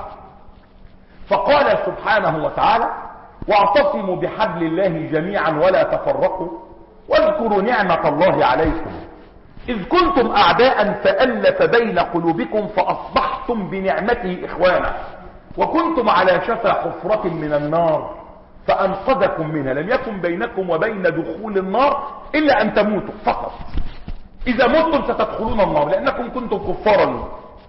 فقال سبحانه وتعالى: واعتصموا بحبل الله جميعا ولا تفرقوا واذكروا نعمة الله عليكم إذ كنتم أعداء فألف بين قلوبكم فأصبحتم بنعمته إخوانا وكنتم على شفا حفرة من النار فأنقذكم منها. لم يكن بينكم وبين دخول النار إلا أن تموتوا فقط. إذا متم ستدخلون النار لأنكم كنتم كفارا.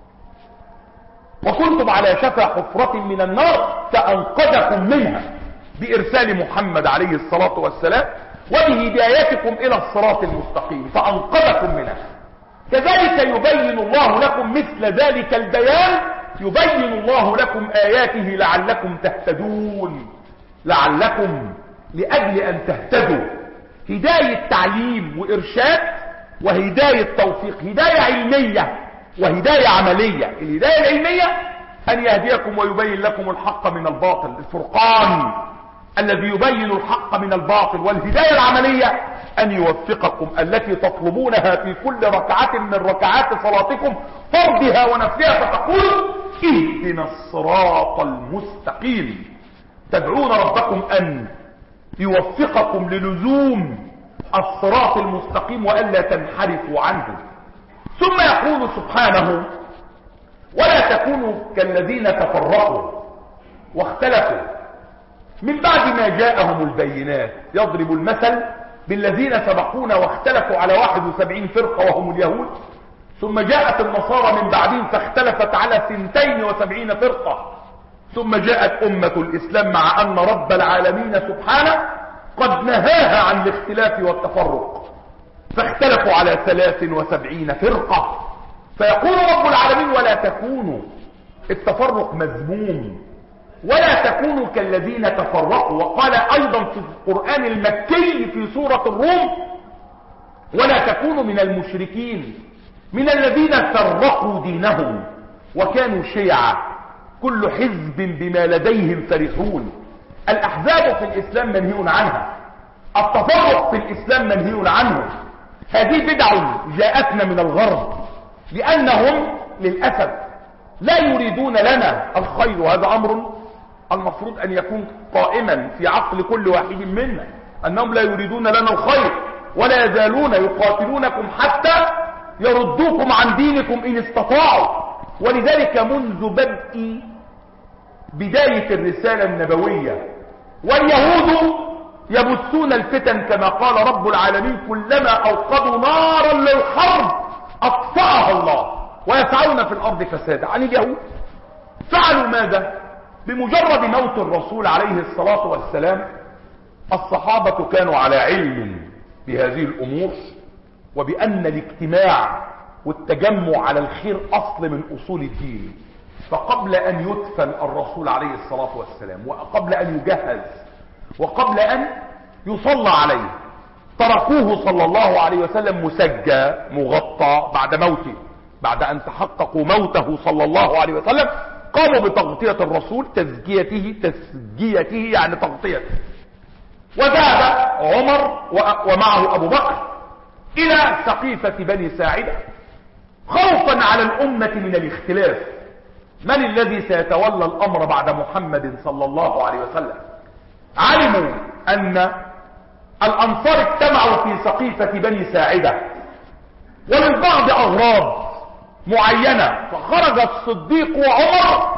وكنتم على شفا حفرة من النار فأنقذكم منها بإرسال محمد عليه الصلاة والسلام وبهدايتكم إلى الصراط المستقيم فأنقذكم منها. كذلك يبين الله لكم مثل ذلك البيان، يبين الله لكم آياته لعلكم تهتدون، لعلكم لأجل أن تهتدوا. هداية تعليم وإرشاد وهداية توفيق، هداية علمية وهداية عملية. الهداية العلمية أن يهديكم ويبين لكم الحق من الباطل، الفرقان الذي يبين الحق من الباطل. والهداية العملية أن يوفقكم التي تطلبونها في كل ركعة من ركعات صلاتكم فرضها ونفلها، فتقولوا اهدنا الصراط المستقيم. تدعون ربكم أن يوفقكم للزوم الصراط المستقيم وألا تنحرفوا عنه. ثم يقول سبحانه ولا تكونوا كالذين تفرقوا واختلفوا من بعد ما جاءهم البينات. يضرب المثل بالذين سبقونا واختلفوا على واحد وسبعين فرقة وهم اليهود، ثم جاءت النصارى من بعدهم فاختلفت على ثنتين وسبعين فرقة، ثم جاءت أمة الإسلام مع أن رب العالمين سبحانه قد نهاها عن الاختلاف والتفرق فاختلفوا على ثلاث وسبعين فرقة. فيقول رب العالمين ولا تكونوا، التفرق مذموم، ولا تكونوا كالذين تفرقوا. وقال أيضا في القرآن المكي في سورة الروم ولا تكونوا من المشركين من الذين فرقوا دينهم وكانوا شيعا كل حزب بما لديهم فرحون. الأحزاب في الإسلام منهي عنها، التفرق في الإسلام منهي عنه. هذه بدع جاءتنا من الغرب لأنهم للأسف لا يريدون لنا الخير، وهذا أمر المفروض أن يكون قائما في عقل كل واحد منا، أنهم لا يريدون لنا الخير ولا يزالون يقاتلونكم حتى يردوكم عن دينكم إن استطاعوا. ولذلك منذ بدء بداية الرسالة النبوية واليهود يبثون الفتن كما قال رب العالمين كلما أوقدوا نارا للحرب أطفأها الله ويسعون في الأرض فسادا. عن اليهود فعلوا ماذا؟ بمجرد موت الرسول عليه الصلاة والسلام الصحابة كانوا على علم بهذه الأمور وبأن الاجتماع والتجمع على الخير أصل من أصول الدين. فقبل أن يدفن الرسول عليه الصلاة والسلام وقبل أن يجهز وقبل أن يصلى عليه تركوه صلى الله عليه وسلم مسجى مغطى بعد موته. بعد أن تحققوا موته صلى الله عليه وسلم قاموا بتغطية الرسول، تزكيته تسجيته يعني تغطيته. وذهب عمر ومعه أبو بكر إلى سقيفة بني ساعدة خوفا على الأمة من الاختلاف، من الذي سيتولى الأمر بعد محمد صلى الله عليه وسلم. علموا أن الأنصار اجتمعوا في سقيفة بني ساعدة وللبعض أغراض معينة، فخرج الصديق وعمر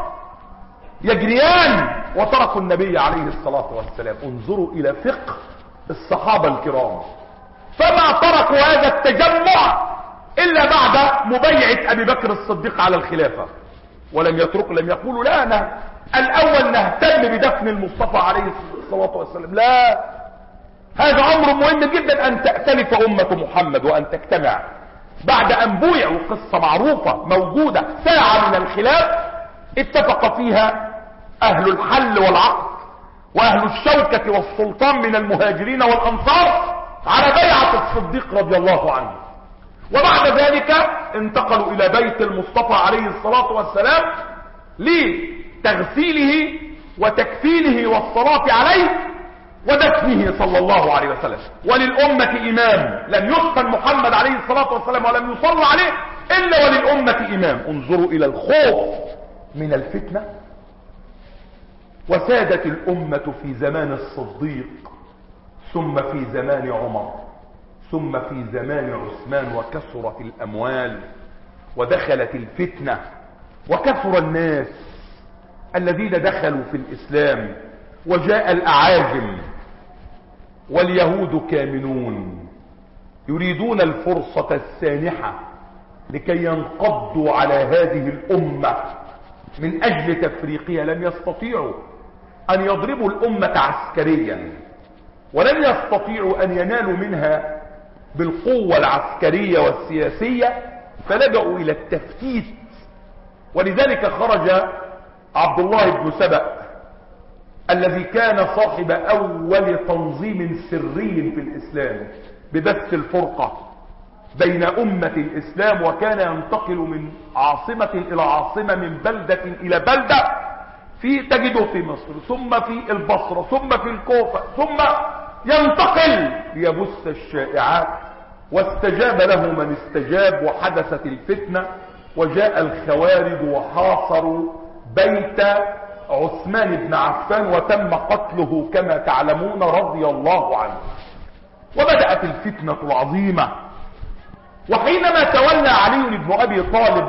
يجريان وتركوا النبي عليه الصلاة والسلام. انظروا إلى فقه الصحابة الكرام، فما تركوا هذا التجمع إلا بعد مبايعة أبي بكر الصديق على الخلافة، ولم يتركوا، لم يقولوا لا أنا الأول نهتم بدفن المصطفى عليه الصلاة والسلام، لا، هذا أمر مهم جدا أن تأتلف أمة محمد وأن تجتمع. بعد أن بويعوا، قصة معروفة موجودة، ساعة من الخلاف اتفق فيها أهل الحل والعقد وأهل الشوكة والسلطان من المهاجرين والأنصار على بيعة الصديق رضي الله عنه. وبعد ذلك انتقلوا إلى بيت المصطفى عليه الصلاة والسلام لتغسيله وتكفينه والصلاة عليه ودفنه صلى الله عليه وسلم. وللأمة إمام، لم يدفن محمد عليه الصلاة والسلام ولم يصلى عليه إلا وللأمة إمام. انظروا إلى الخوف من الفتنة. وسادت الأمة في زمان الصديق ثم في زمان عمر ثم في زمان عثمان وكثرت الأموال ودخلت الفتنة وكثر الناس الذين دخلوا في الإسلام، وجاء الأعاجم واليهود كامنون يريدون الفرصة السانحة لكي ينقضوا على هذه الأمة من أجل تفريقها. لم يستطيعوا أن يضربوا الأمة عسكريا، ولم يستطيعوا أن ينالوا منها بالقوة العسكرية والسياسية، فلجأوا إلى التفتيت. ولذلك خرج عبد الله بن سبأ الذي كان صاحب أول تنظيم سري في الإسلام ببث الفرقة بين أمة الإسلام، وكان ينتقل من عاصمة إلى عاصمة، من بلدة إلى بلدة، في تجده في مصر ثم في البصرة ثم في الكوفة ثم ينتقل ليبث الشائعات. واستجاب له من استجاب، وحدثت الفتنة، وجاء الخوارج وحاصروا بيت عثمان بن عفان وتم قتله كما تعلمون رضي الله عنه. وبدأت الفتنة العظيمة. وحينما تولى علي بن أبي طالب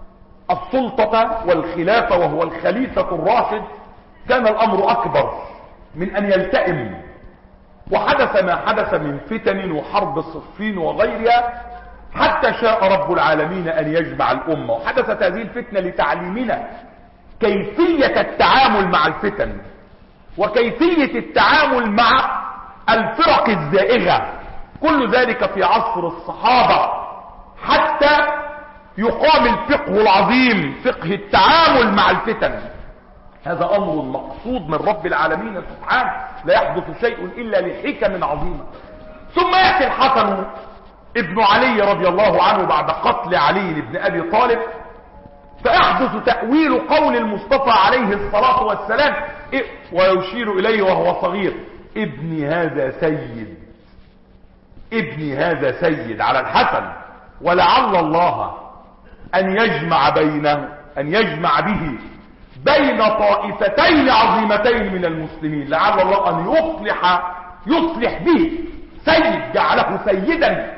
السلطة والخلافة وهو الخليفة الراشد، كان الأمر أكبر من أن يلتئم، وحدث ما حدث من فتن وحرب الصفين وغيرها، حتى شاء رب العالمين أن يجمع الأمة. وحدثت هذه الفتنة لتعليمنا كيفية التعامل مع الفتن، وكيفية التعامل مع الفرق الزائغة، كل ذلك في عصر الصحابة، حتى يقام الفقه العظيم، فقه التعامل مع الفتن. هذا أمر مقصود من رب العالمين سبحانه، لا يحدث شيء إلا لحكم عظيمة. ثم يأتي الحسن ابن علي رضي الله عنه بعد قتل علي بن أبي طالب، فيحدث تأويل قول المصطفى عليه الصلاة والسلام، ويشير إليه وهو صغير: ابني هذا سيد، ابني هذا سيد، على الحسن. ولعل الله أن يجمع بينه، أن يجمع به بين طائفتين عظيمتين من المسلمين. لعل الله أن يصلح يصلح به سيد، جعله سيدا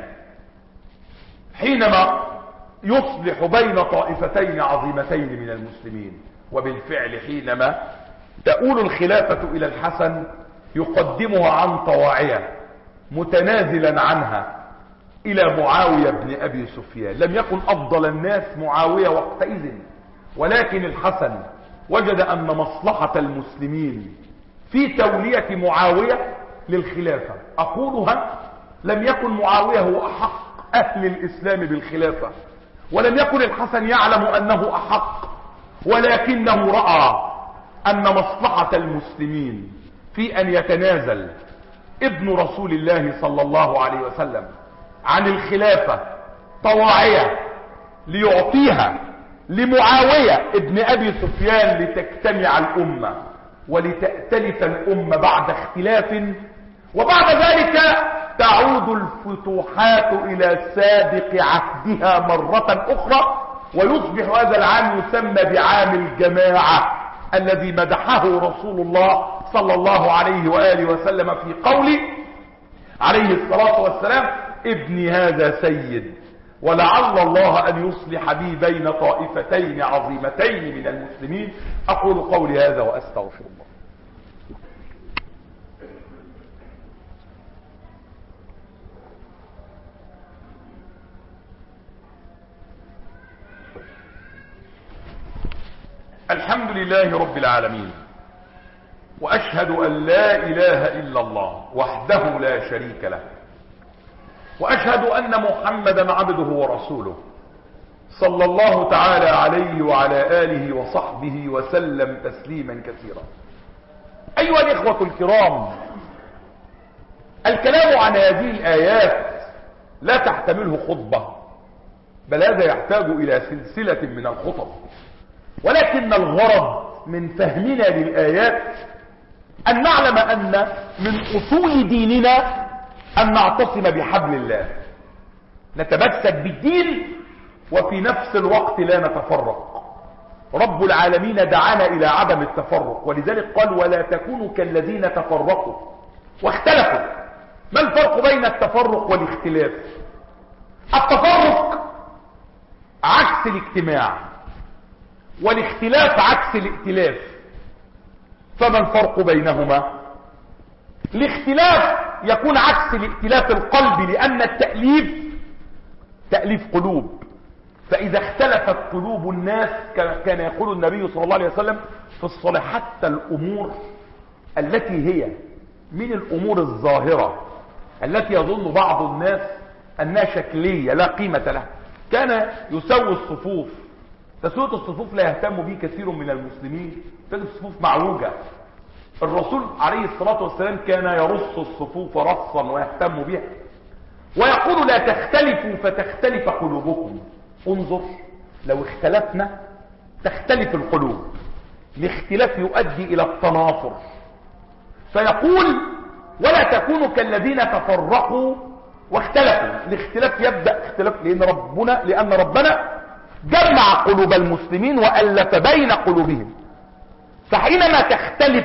حينما يصلح بين طائفتين عظيمتين من المسلمين. وبالفعل حينما تؤول الخلافة إلى الحسن يقدمها عن طواعية متنازلا عنها إلى معاوية بن أبي سفيان. لم يكن أفضل الناس معاوية وقتئذ، ولكن الحسن وجد أن مصلحة المسلمين في تولية معاوية للخلافة. أقولها: لم يكن معاوية هو أحق أهل الإسلام بالخلافة، ولم يكن الحسن يعلم أنه أحق، ولكنه رأى أن مصلحة المسلمين في أن يتنازل ابن رسول الله صلى الله عليه وسلم عن الخلافة طواعية ليعطيها لمعاوية ابن أبي سفيان لتجتمع الأمة ولتأتلف الأمة بعد اختلاف، وبعد ذلك تعود الفتوحات إلى سابق عهدها مرة أخرى، ويصبح هذا العام يسمى بعام الجماعة الذي مدحه رسول الله صلى الله عليه وآله وسلم في قوله عليه الصلاة والسلام: ابني هذا سيد، ولعل الله أن يصلح بي بين طائفتين عظيمتين من المسلمين. أقول قولي هذا وأستغفر الله. الحمد لله رب العالمين، وأشهد أن لا إله إلا الله وحده لا شريك له، وأشهد أن محمدا عبده ورسوله صلى الله تعالى عليه وعلى آله وصحبه وسلم تسليما كثيرا. أيها الإخوة الكرام، الكلام عن هذه الآيات لا تحتمله خطبة، بل هذا يحتاج إلى سلسلة من الخطب، ولكن الغرض من فهمنا للآيات أن نعلم أن من أصول ديننا أن نعتصم بحبل الله، نتمسك بالدين وفي نفس الوقت لا نتفرق. رب العالمين دعانا إلى عدم التفرق، ولذلك قال: ولا تكونوا كالذين تفرقوا واختلفوا. ما الفرق بين التفرق والاختلاف؟ التفرق عكس الاجتماع، والاختلاف عكس الائتلاف. فما الفرق بينهما؟ الاختلاف يكون عكس الائتلاف القلبي، لأن التأليف تأليف قلوب، فإذا اختلفت قلوب الناس كان يقول النبي صلى الله عليه وسلم في الصلاة حتى الأمور التي هي من الأمور الظاهرة التي يظن بعض الناس أنها شكلية لا قيمة لها، كان يسوي الصفوف. تسوية الصفوف لا يهتم به كثير من المسلمين، تجد الصفوف معوجة. الرسول عليه الصلاة والسلام كان يرص الصفوف رصا ويهتم بها، ويقول لا تختلفوا فتختلف قلوبكم. انظر، لو اختلفنا تختلف القلوب، الاختلاف يؤدي الى التنافر. فيقول ولا تكونوا كالذين تفرقوا واختلفوا. الاختلاف يبدأ اختلاف لأن ربنا لأن ربنا جمع قلوب المسلمين وألف بين قلوبهم. فحينما تختلف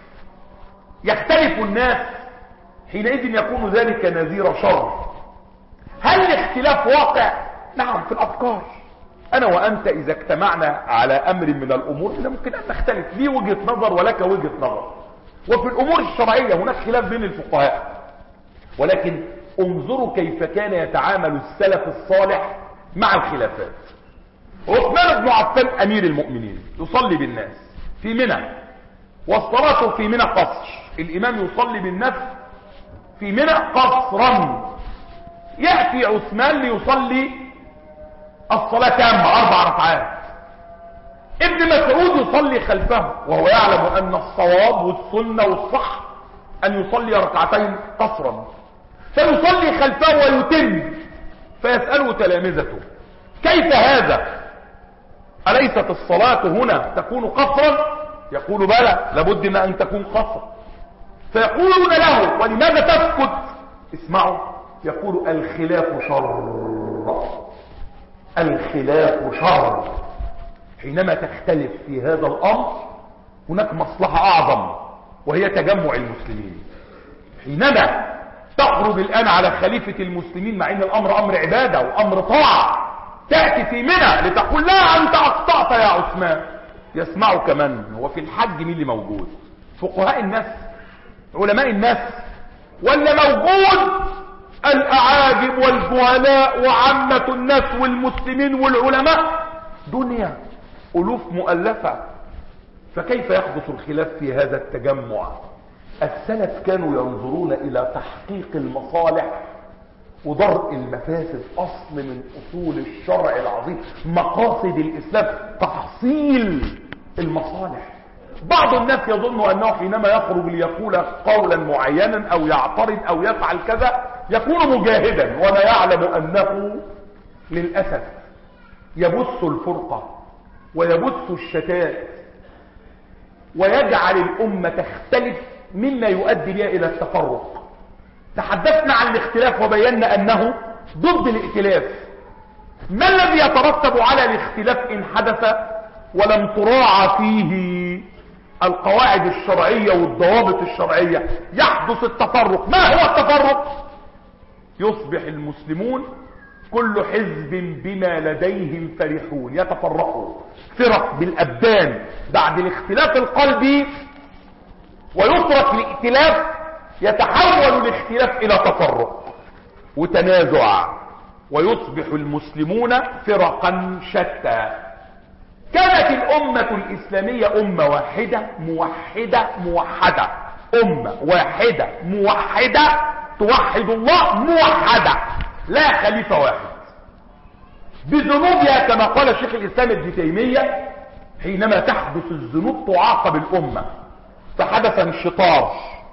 يختلف الناس، حينئذ يكون ذلك نذير شر. هل الاختلاف واقع؟ نعم، في الأفكار. أنا وأنت إذا اجتمعنا على أمر من الأمور ممكن أن نختلف، لي وجهة نظر ولك وجهة نظر. وفي الأمور الشرعية هناك خلاف بين الفقهاء، ولكن انظروا كيف كان يتعامل السلف الصالح مع الخلافات. عثمان بن عفان أمير المؤمنين يصلي بالناس في منى، والصلاة في منى قصر. الإمام يصلي بالناس في منى قصرا. يأتي عثمان ليصلي الصلاة كاملة أربع ركعات. ابن مسعود يصلي خلفه وهو يعلم أن الصواب والسنة والصح أن يصلي ركعتين قصرا، فيصلي خلفه ويتم. فيسأله تلامذته كيف هذا؟ أليست الصلاة هنا تكون قصرا؟ يقول بلى، لابد من أن تكون قصرا. فيقولون له ولماذا تسكت؟ اسمعوا، يقول الخلاف شر، الخلاف شر. حينما تختلف في هذا الأمر هناك مصلحة أعظم، وهي تجمع المسلمين. حينما تخرج الآن على خليفة المسلمين مع أن الأمر أمر عبادة وأمر طاعة، تأتي في منى لتقول لا أنت أخطأت يا عثمان، يسمعك من؟ هو في الحج مين اللي موجود؟ فقهاء الناس، علماء الناس، ولا موجود الأعاجم والجهلاء وعامة الناس والمسلمين والعلماء؟ دنيا ألوف مؤلفة. فكيف يحدث الخلاف في هذا التجمع؟ السلف كانوا ينظرون إلى تحقيق المصالح ودرء المفاسد. أصل من أصول الشرع العظيم، مقاصد الإسلام تحصيل المصالح. بعض الناس يظن أنه حينما يخرج ليقول قولا معينا أو يعترض أو يفعل كذا يكون مجاهدا، ولا يعلم أنه للأسف يبث الفرقة ويبث الشتات ويجعل الأمة تختلف، مما يؤدي بها إلى التفرق. تحدثنا عن الاختلاف وبينا أنه ضد الائتلاف. ما الذي يترتب على الاختلاف إن حدث ولم تراعى فيه القواعد الشرعية والضوابط الشرعية؟ يحدث التفرق. ما هو التفرق؟ يصبح المسلمون كل حزب بما لديهم فرحون، يتفرقوا فرق بالأبدان بعد الاختلاف القلبي، ويترك الائتلاف، يتحول الاختلاف إلى تفرق وتنازع، ويصبح المسلمون فرقا شتى. كانت الأمة الإسلامية أمة واحدة موحدة موحدة، أمة واحدة موحدة توحد الله موحدة، لا خليفة واحد بذنوبها، كما قال شيخ الإسلام ابن تيمية حينما تحدث الذنوب تعاقب الأمة. فحدث انشطار،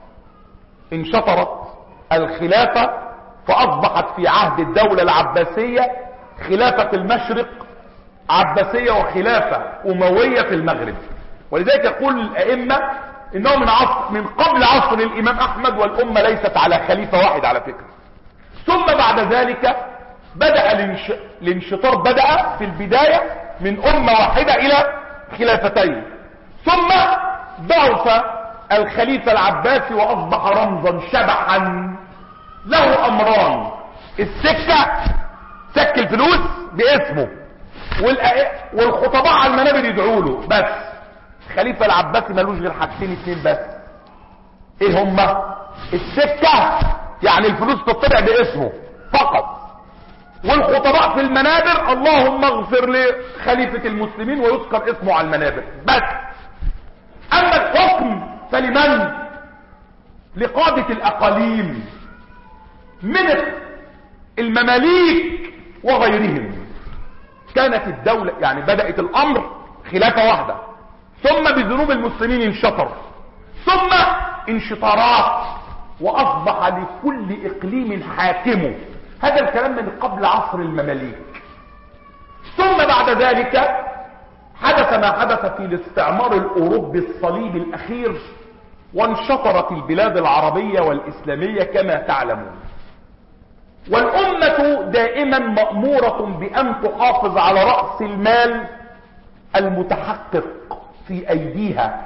انشطرت الخلافة، فأصبحت في عهد الدولة العباسية خلافة المشرق عباسية وخلافة أموية في المغرب. ولذلك يقول الأئمة إنه من عصر من قبل عصر الإمام أحمد، والأمة ليست على خليفة واحد على فكرة. ثم بعد ذلك بدأ الانش... الانشطار بدأ في البداية من أمة واحدة إلى خلافتين، ثم ضعف الخليفة العباسي وأصبح رمزا شبحا له امران: السكة، سك الفلوس باسمه، والخطباء على المنابر يدعوا له بس. خليفة العباسي ملوش غير حاجتين اتنين بس. ايه هما؟ السكة يعني الفلوس تطبع باسمه فقط، والخطباء في المنابر اللهم اغفر لخليفة المسلمين ويذكر اسمه على المنابر بس. اما الحكم فلمن؟ لقادة الاقاليم من المماليك وغيرهم. كانت الدولة يعني بدأت الامر خلافة واحدة، ثم بذنوب المسلمين انشطر، ثم انشطارات، واصبح لكل اقليم حاكمه. هذا الكلام من قبل عصر المماليك. ثم بعد ذلك حدث ما حدث في الاستعمار الاوروبي الصليبي الاخير، وانشطرت البلاد العربية والاسلامية كما تعلمون. والامة دائما مأمورة بان تحافظ على رأس المال المتحقق في ايديها،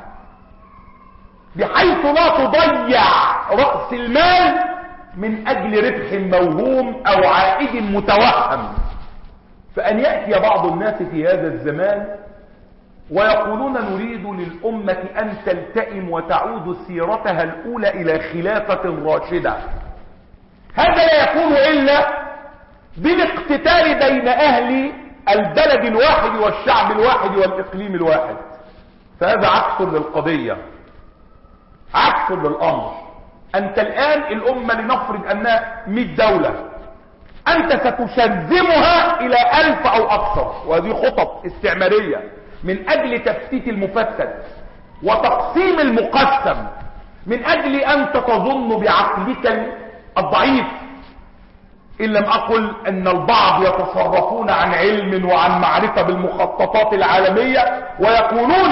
بحيث لا تضيع رأس المال من اجل ربح موهوم او عائد متوهم. فان يأتي بعض الناس في هذا الزمان ويقولون نريد للأمة ان تلتئم وتعود سيرتها الاولى الى خلافة راشدة، هذا لا يكون الا بالاقتتال بين اهل البلد الواحد والشعب الواحد والاقليم الواحد. فهذا عكس للقضية، عكس للامر. انت الان الامة لنفرض انها مئة دولة، انت ستشذمها الى الف او اكثر، وهذه خطط استعمارية من اجل تفتيت المفسد وتقسيم المقسم، من اجل ان تظن بعقلك الضعيف. ان لم اقل ان البعض يتصرفون عن علم وعن معرفة بالمخططات العالمية، ويكونون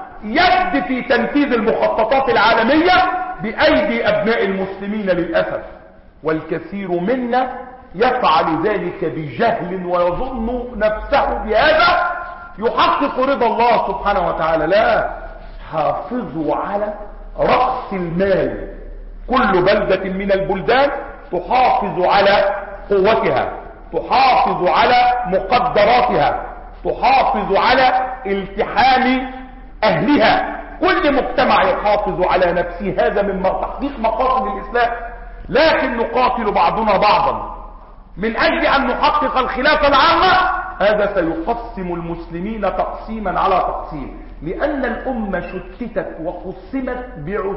يد في تنفيذ المخططات العالمية بأيدي أبناء المسلمين للأسف. والكثير منا يفعل ذلك بجهل ويظن نفسه بهذا يحقق رضا الله سبحانه وتعالى. لا، حافظوا على رأس المال. كل بلدة من البلدان تحافظ على قوتها، تحافظ على مقدراتها، تحافظ على التحام اهلها. كل مجتمع يحافظ على نفسه، هذا من تحقيق مقاصد الاسلام. لكن نقاتل بعضنا بعضا من اجل ان نحقق الخلافة العامة، هذا سيقسم المسلمين تقسيما على تقسيم، لان الامة شتتت وقسمت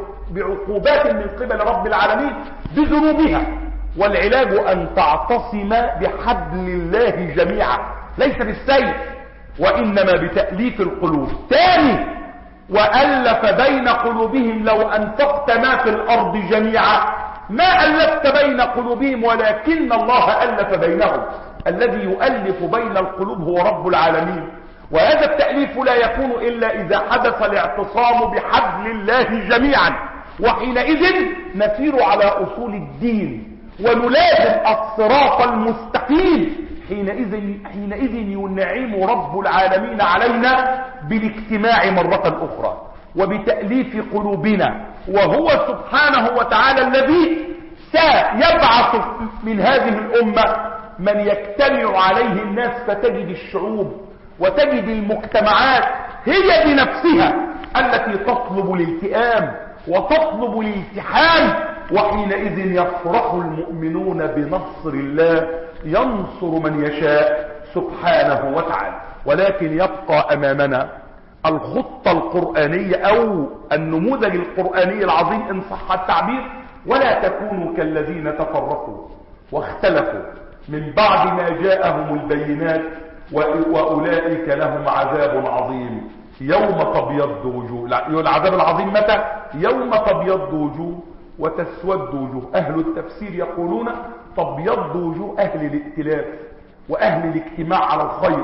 بعقوبات من قبل رب العالمين بذنوبها. والعلاج ان تعتصم بحبل الله جميعا، ليس بالسيف وانما بتأليف القلوب. ثاني، وألف بين قلوبهم لو أنفقت ما في الأرض جميعا ما ألفت بين قلوبهم ولكن الله ألف بينهم. الذي يؤلف بين القلوب هو رب العالمين. وهذا التأليف لا يكون إلا إذا حدث الاعتصام بحبل الله جميعا، وحينئذ نسير على أصول الدين ونلازم الصراط المستقيم. حينئذ, حينئذ ينعم رب العالمين علينا بالاجتماع مرة أخرى وبتأليف قلوبنا، وهو سبحانه وتعالى الذي سيبعث من هذه الأمة من يجتمع عليه الناس، فتجد الشعوب وتجد المجتمعات هي بنفسها التي تطلب الالتئام وتطلب الالتحام. وحينئذ يفرح المؤمنون بنصر الله، ينصر من يشاء سبحانه وتعالى. ولكن يبقى أمامنا الخطة القرآنية أو النموذج القرآني العظيم إن صح التعبير. ولا تكونوا كالذين تفرقوا واختلفوا من بعد ما جاءهم البينات وأولئك لهم عذاب عظيم يوم تبيض وجوه. لا، العذاب العظيم متى؟ يوم تبيض وجوه وتسود وجوه. أهل التفسير يقولون تبيض وجوه أهل الائتلاف وأهل الاجتماع على الخير،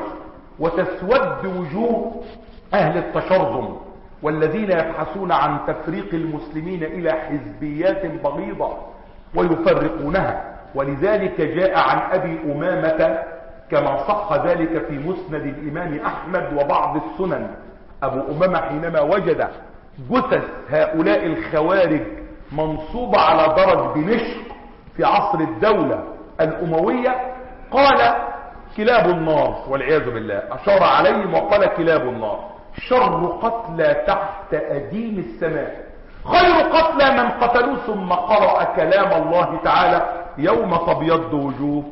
وتسود وجوه أهل التشرذم والذين يبحثون عن تفريق المسلمين إلى حزبيات بغيضة ويفرقونها. ولذلك جاء عن أبي أمامة كما صح ذلك في مسند الإمام أحمد وبعض السنن، أبو أمامة حينما وجد جثث هؤلاء الخوارج منصوبة على درج دمشق في عصر الدولة الأموية قال كلاب النار والعياذ بالله، أشار عليهم وقال كلاب النار، شر قتلى تحت أديم السماء، خير قتلى من قتلوا. ثم قرأ كلام الله تعالى يوم تبيض وجوه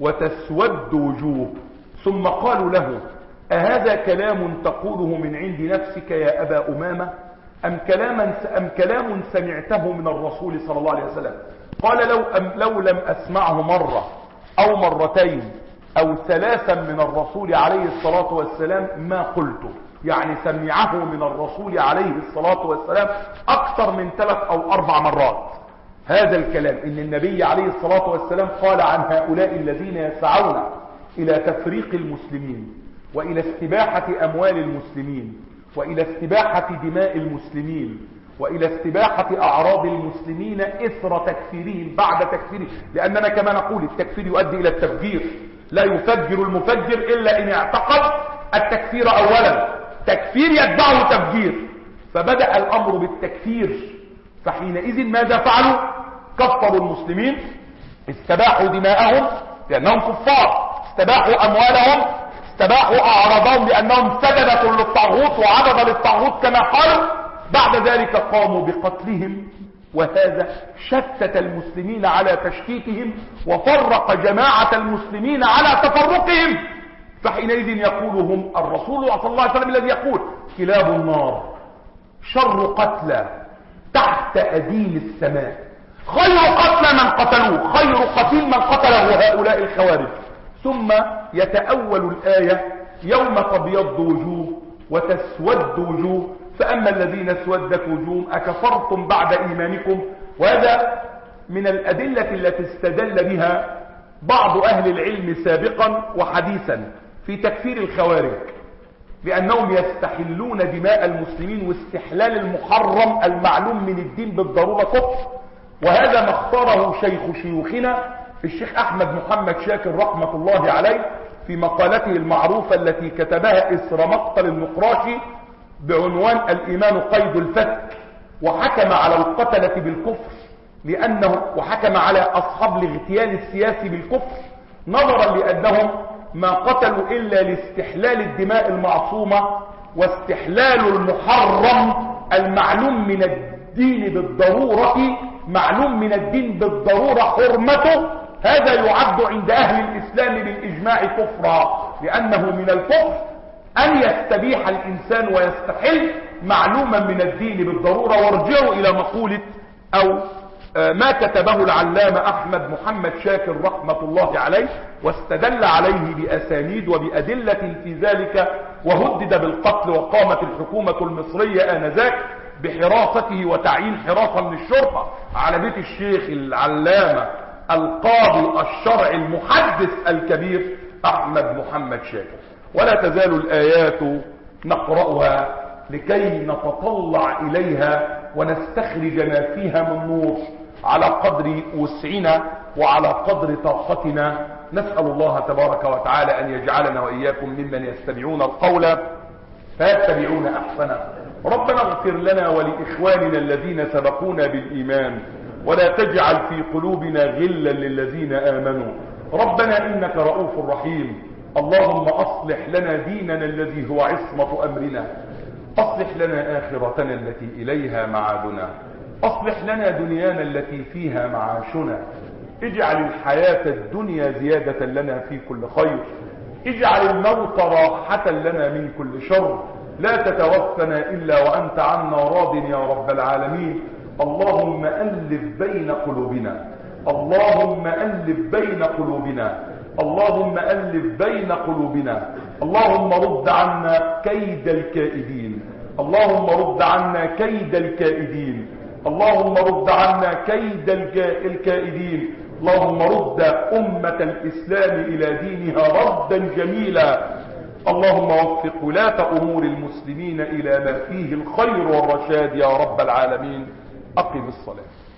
وتسود وجوه، ثم قالوا له أهذا كلام تقوله من عند نفسك يا أبا أمامة أم كلام, أم كلام سمعته من الرسول صلى الله عليه وسلم؟ قال لو, أم لو لم أسمعه مرة أو مرتين أو ثلاثا من الرسول عليه الصلاة والسلام ما قلته. يعني سمعه من الرسول عليه الصلاة والسلام أكثر من ثلاث أو أربع مرات هذا الكلام، إن النبي عليه الصلاة والسلام قال عن هؤلاء الذين يسعون إلى تفريق المسلمين وإلى استباحة أموال المسلمين وإلى استباحة دماء المسلمين وإلى استباحة أعراض المسلمين إثر تكفيرهم بعد تكفيرهم، لأننا كما نقول التكفير يؤدي إلى التفجير، لا يفجر المفجر إلا إن اعتقد التكفير أولا، تكفير يتبعه تفجير، فبدأ الأمر بالتكفير. فحينئذ ماذا فعلوا؟ كفروا المسلمين، استباحوا دماءهم لأنهم كفار، استباحوا أموالهم، استباحوا أعراضهم لأنهم سجدوا للطاغوت وعبدوا للطاغوت كما قالوا. بعد ذلك قاموا بقتلهم، وهذا شتت المسلمين على تشتيتهم وفرق جماعة المسلمين على تفرقهم. فحينئذ يقول هم الرسول صلى الله عليه وسلم الذي يقول كلاب النار شر قتلى تحت أديم السماء، خير قتلى من قتلوه، خير قتيل من قتله هؤلاء الخوارج. ثم يتأول الآية يوم تبيض وجوه وتسود وجوه، فأما الذين اسودت وجوههم أكفرتم بعد إيمانكم. وهذا من الأدلة التي استدل بها بعض أهل العلم سابقا وحديثا في تكفير الخوارج، لأنهم يستحلون دماء المسلمين، واستحلال المحرم المعلوم من الدين بالضرورة كفر. وهذا ما اختاره شيخ شيوخنا الشيخ أحمد محمد شاكر رحمة الله عليه في مقالته المعروفة التي كتبها إثر مقتل النقراشي بعنوان الإيمان قيد الفتك، وحكم على القتلة بالكفر لأنه وحكم على أصحاب الاغتيال السياسي بالكفر، نظرا لأنهم ما قتلوا إلا لاستحلال الدماء المعصومة واستحلال المحرم المعلوم من الدين بالضرورة، معلوم من الدين بالضرورة حرمته. هذا يعد عند أهل الإسلام بالإجماع كفرا، لأنه من الكفر أن يستبيح الإنسان ويستحل معلوما من الدين بالضرورة. وارجعوا إلى مقولة أو ما كتبه العلامة أحمد محمد شاكر رحمة الله عليه، واستدل عليه بأسانيد وبأدلة في ذلك، وهدد بالقتل، وقامت الحكومة المصرية آنذاك بحراسته وتعيين حراسة من الشرطة على بيت الشيخ العلامة القاضي الشرعي المحدث الكبير أحمد محمد شاكر. ولا تزال الآيات نقرأها لكي نتطلع إليها ونستخرج ما فيها من نور على قدر وسعنا وعلى قدر طاقتنا. نسأل الله تبارك وتعالى أن يجعلنا وإياكم ممن يستمعون القول فيتبعون أحسنه. ربنا اغفر لنا ولإخواننا الذين سبقونا بالإيمان، ولا تجعل في قلوبنا غلا للذين آمنوا. ربنا إنك رؤوف رحيم. اللهم أصلح لنا ديننا الذي هو عصمة أمرنا، أصلح لنا آخرتنا التي إليها معادنا، أصلح لنا دنيانا التي فيها معاشنا، اجعل الحياة الدنيا زيادة لنا في كل خير، اجعل الموت راحة لنا من كل شر، لا تتوفنا إلا وأنت عنا راض يا رب العالمين. اللهم ألف بين قلوبنا، اللهم ألف بين قلوبنا، اللهم ألف بين قلوبنا. اللهم رد عنا كيد الكائدين، اللهم رد عنا كيد الكائدين، اللهم رد عنا كيد الكائدين. اللهم رد أمة الإسلام إلى دينها ردا جميلا. اللهم وفق ولاة أمور المسلمين إلى ما فيه الخير والرشاد يا رب العالمين. أقم الصلاة.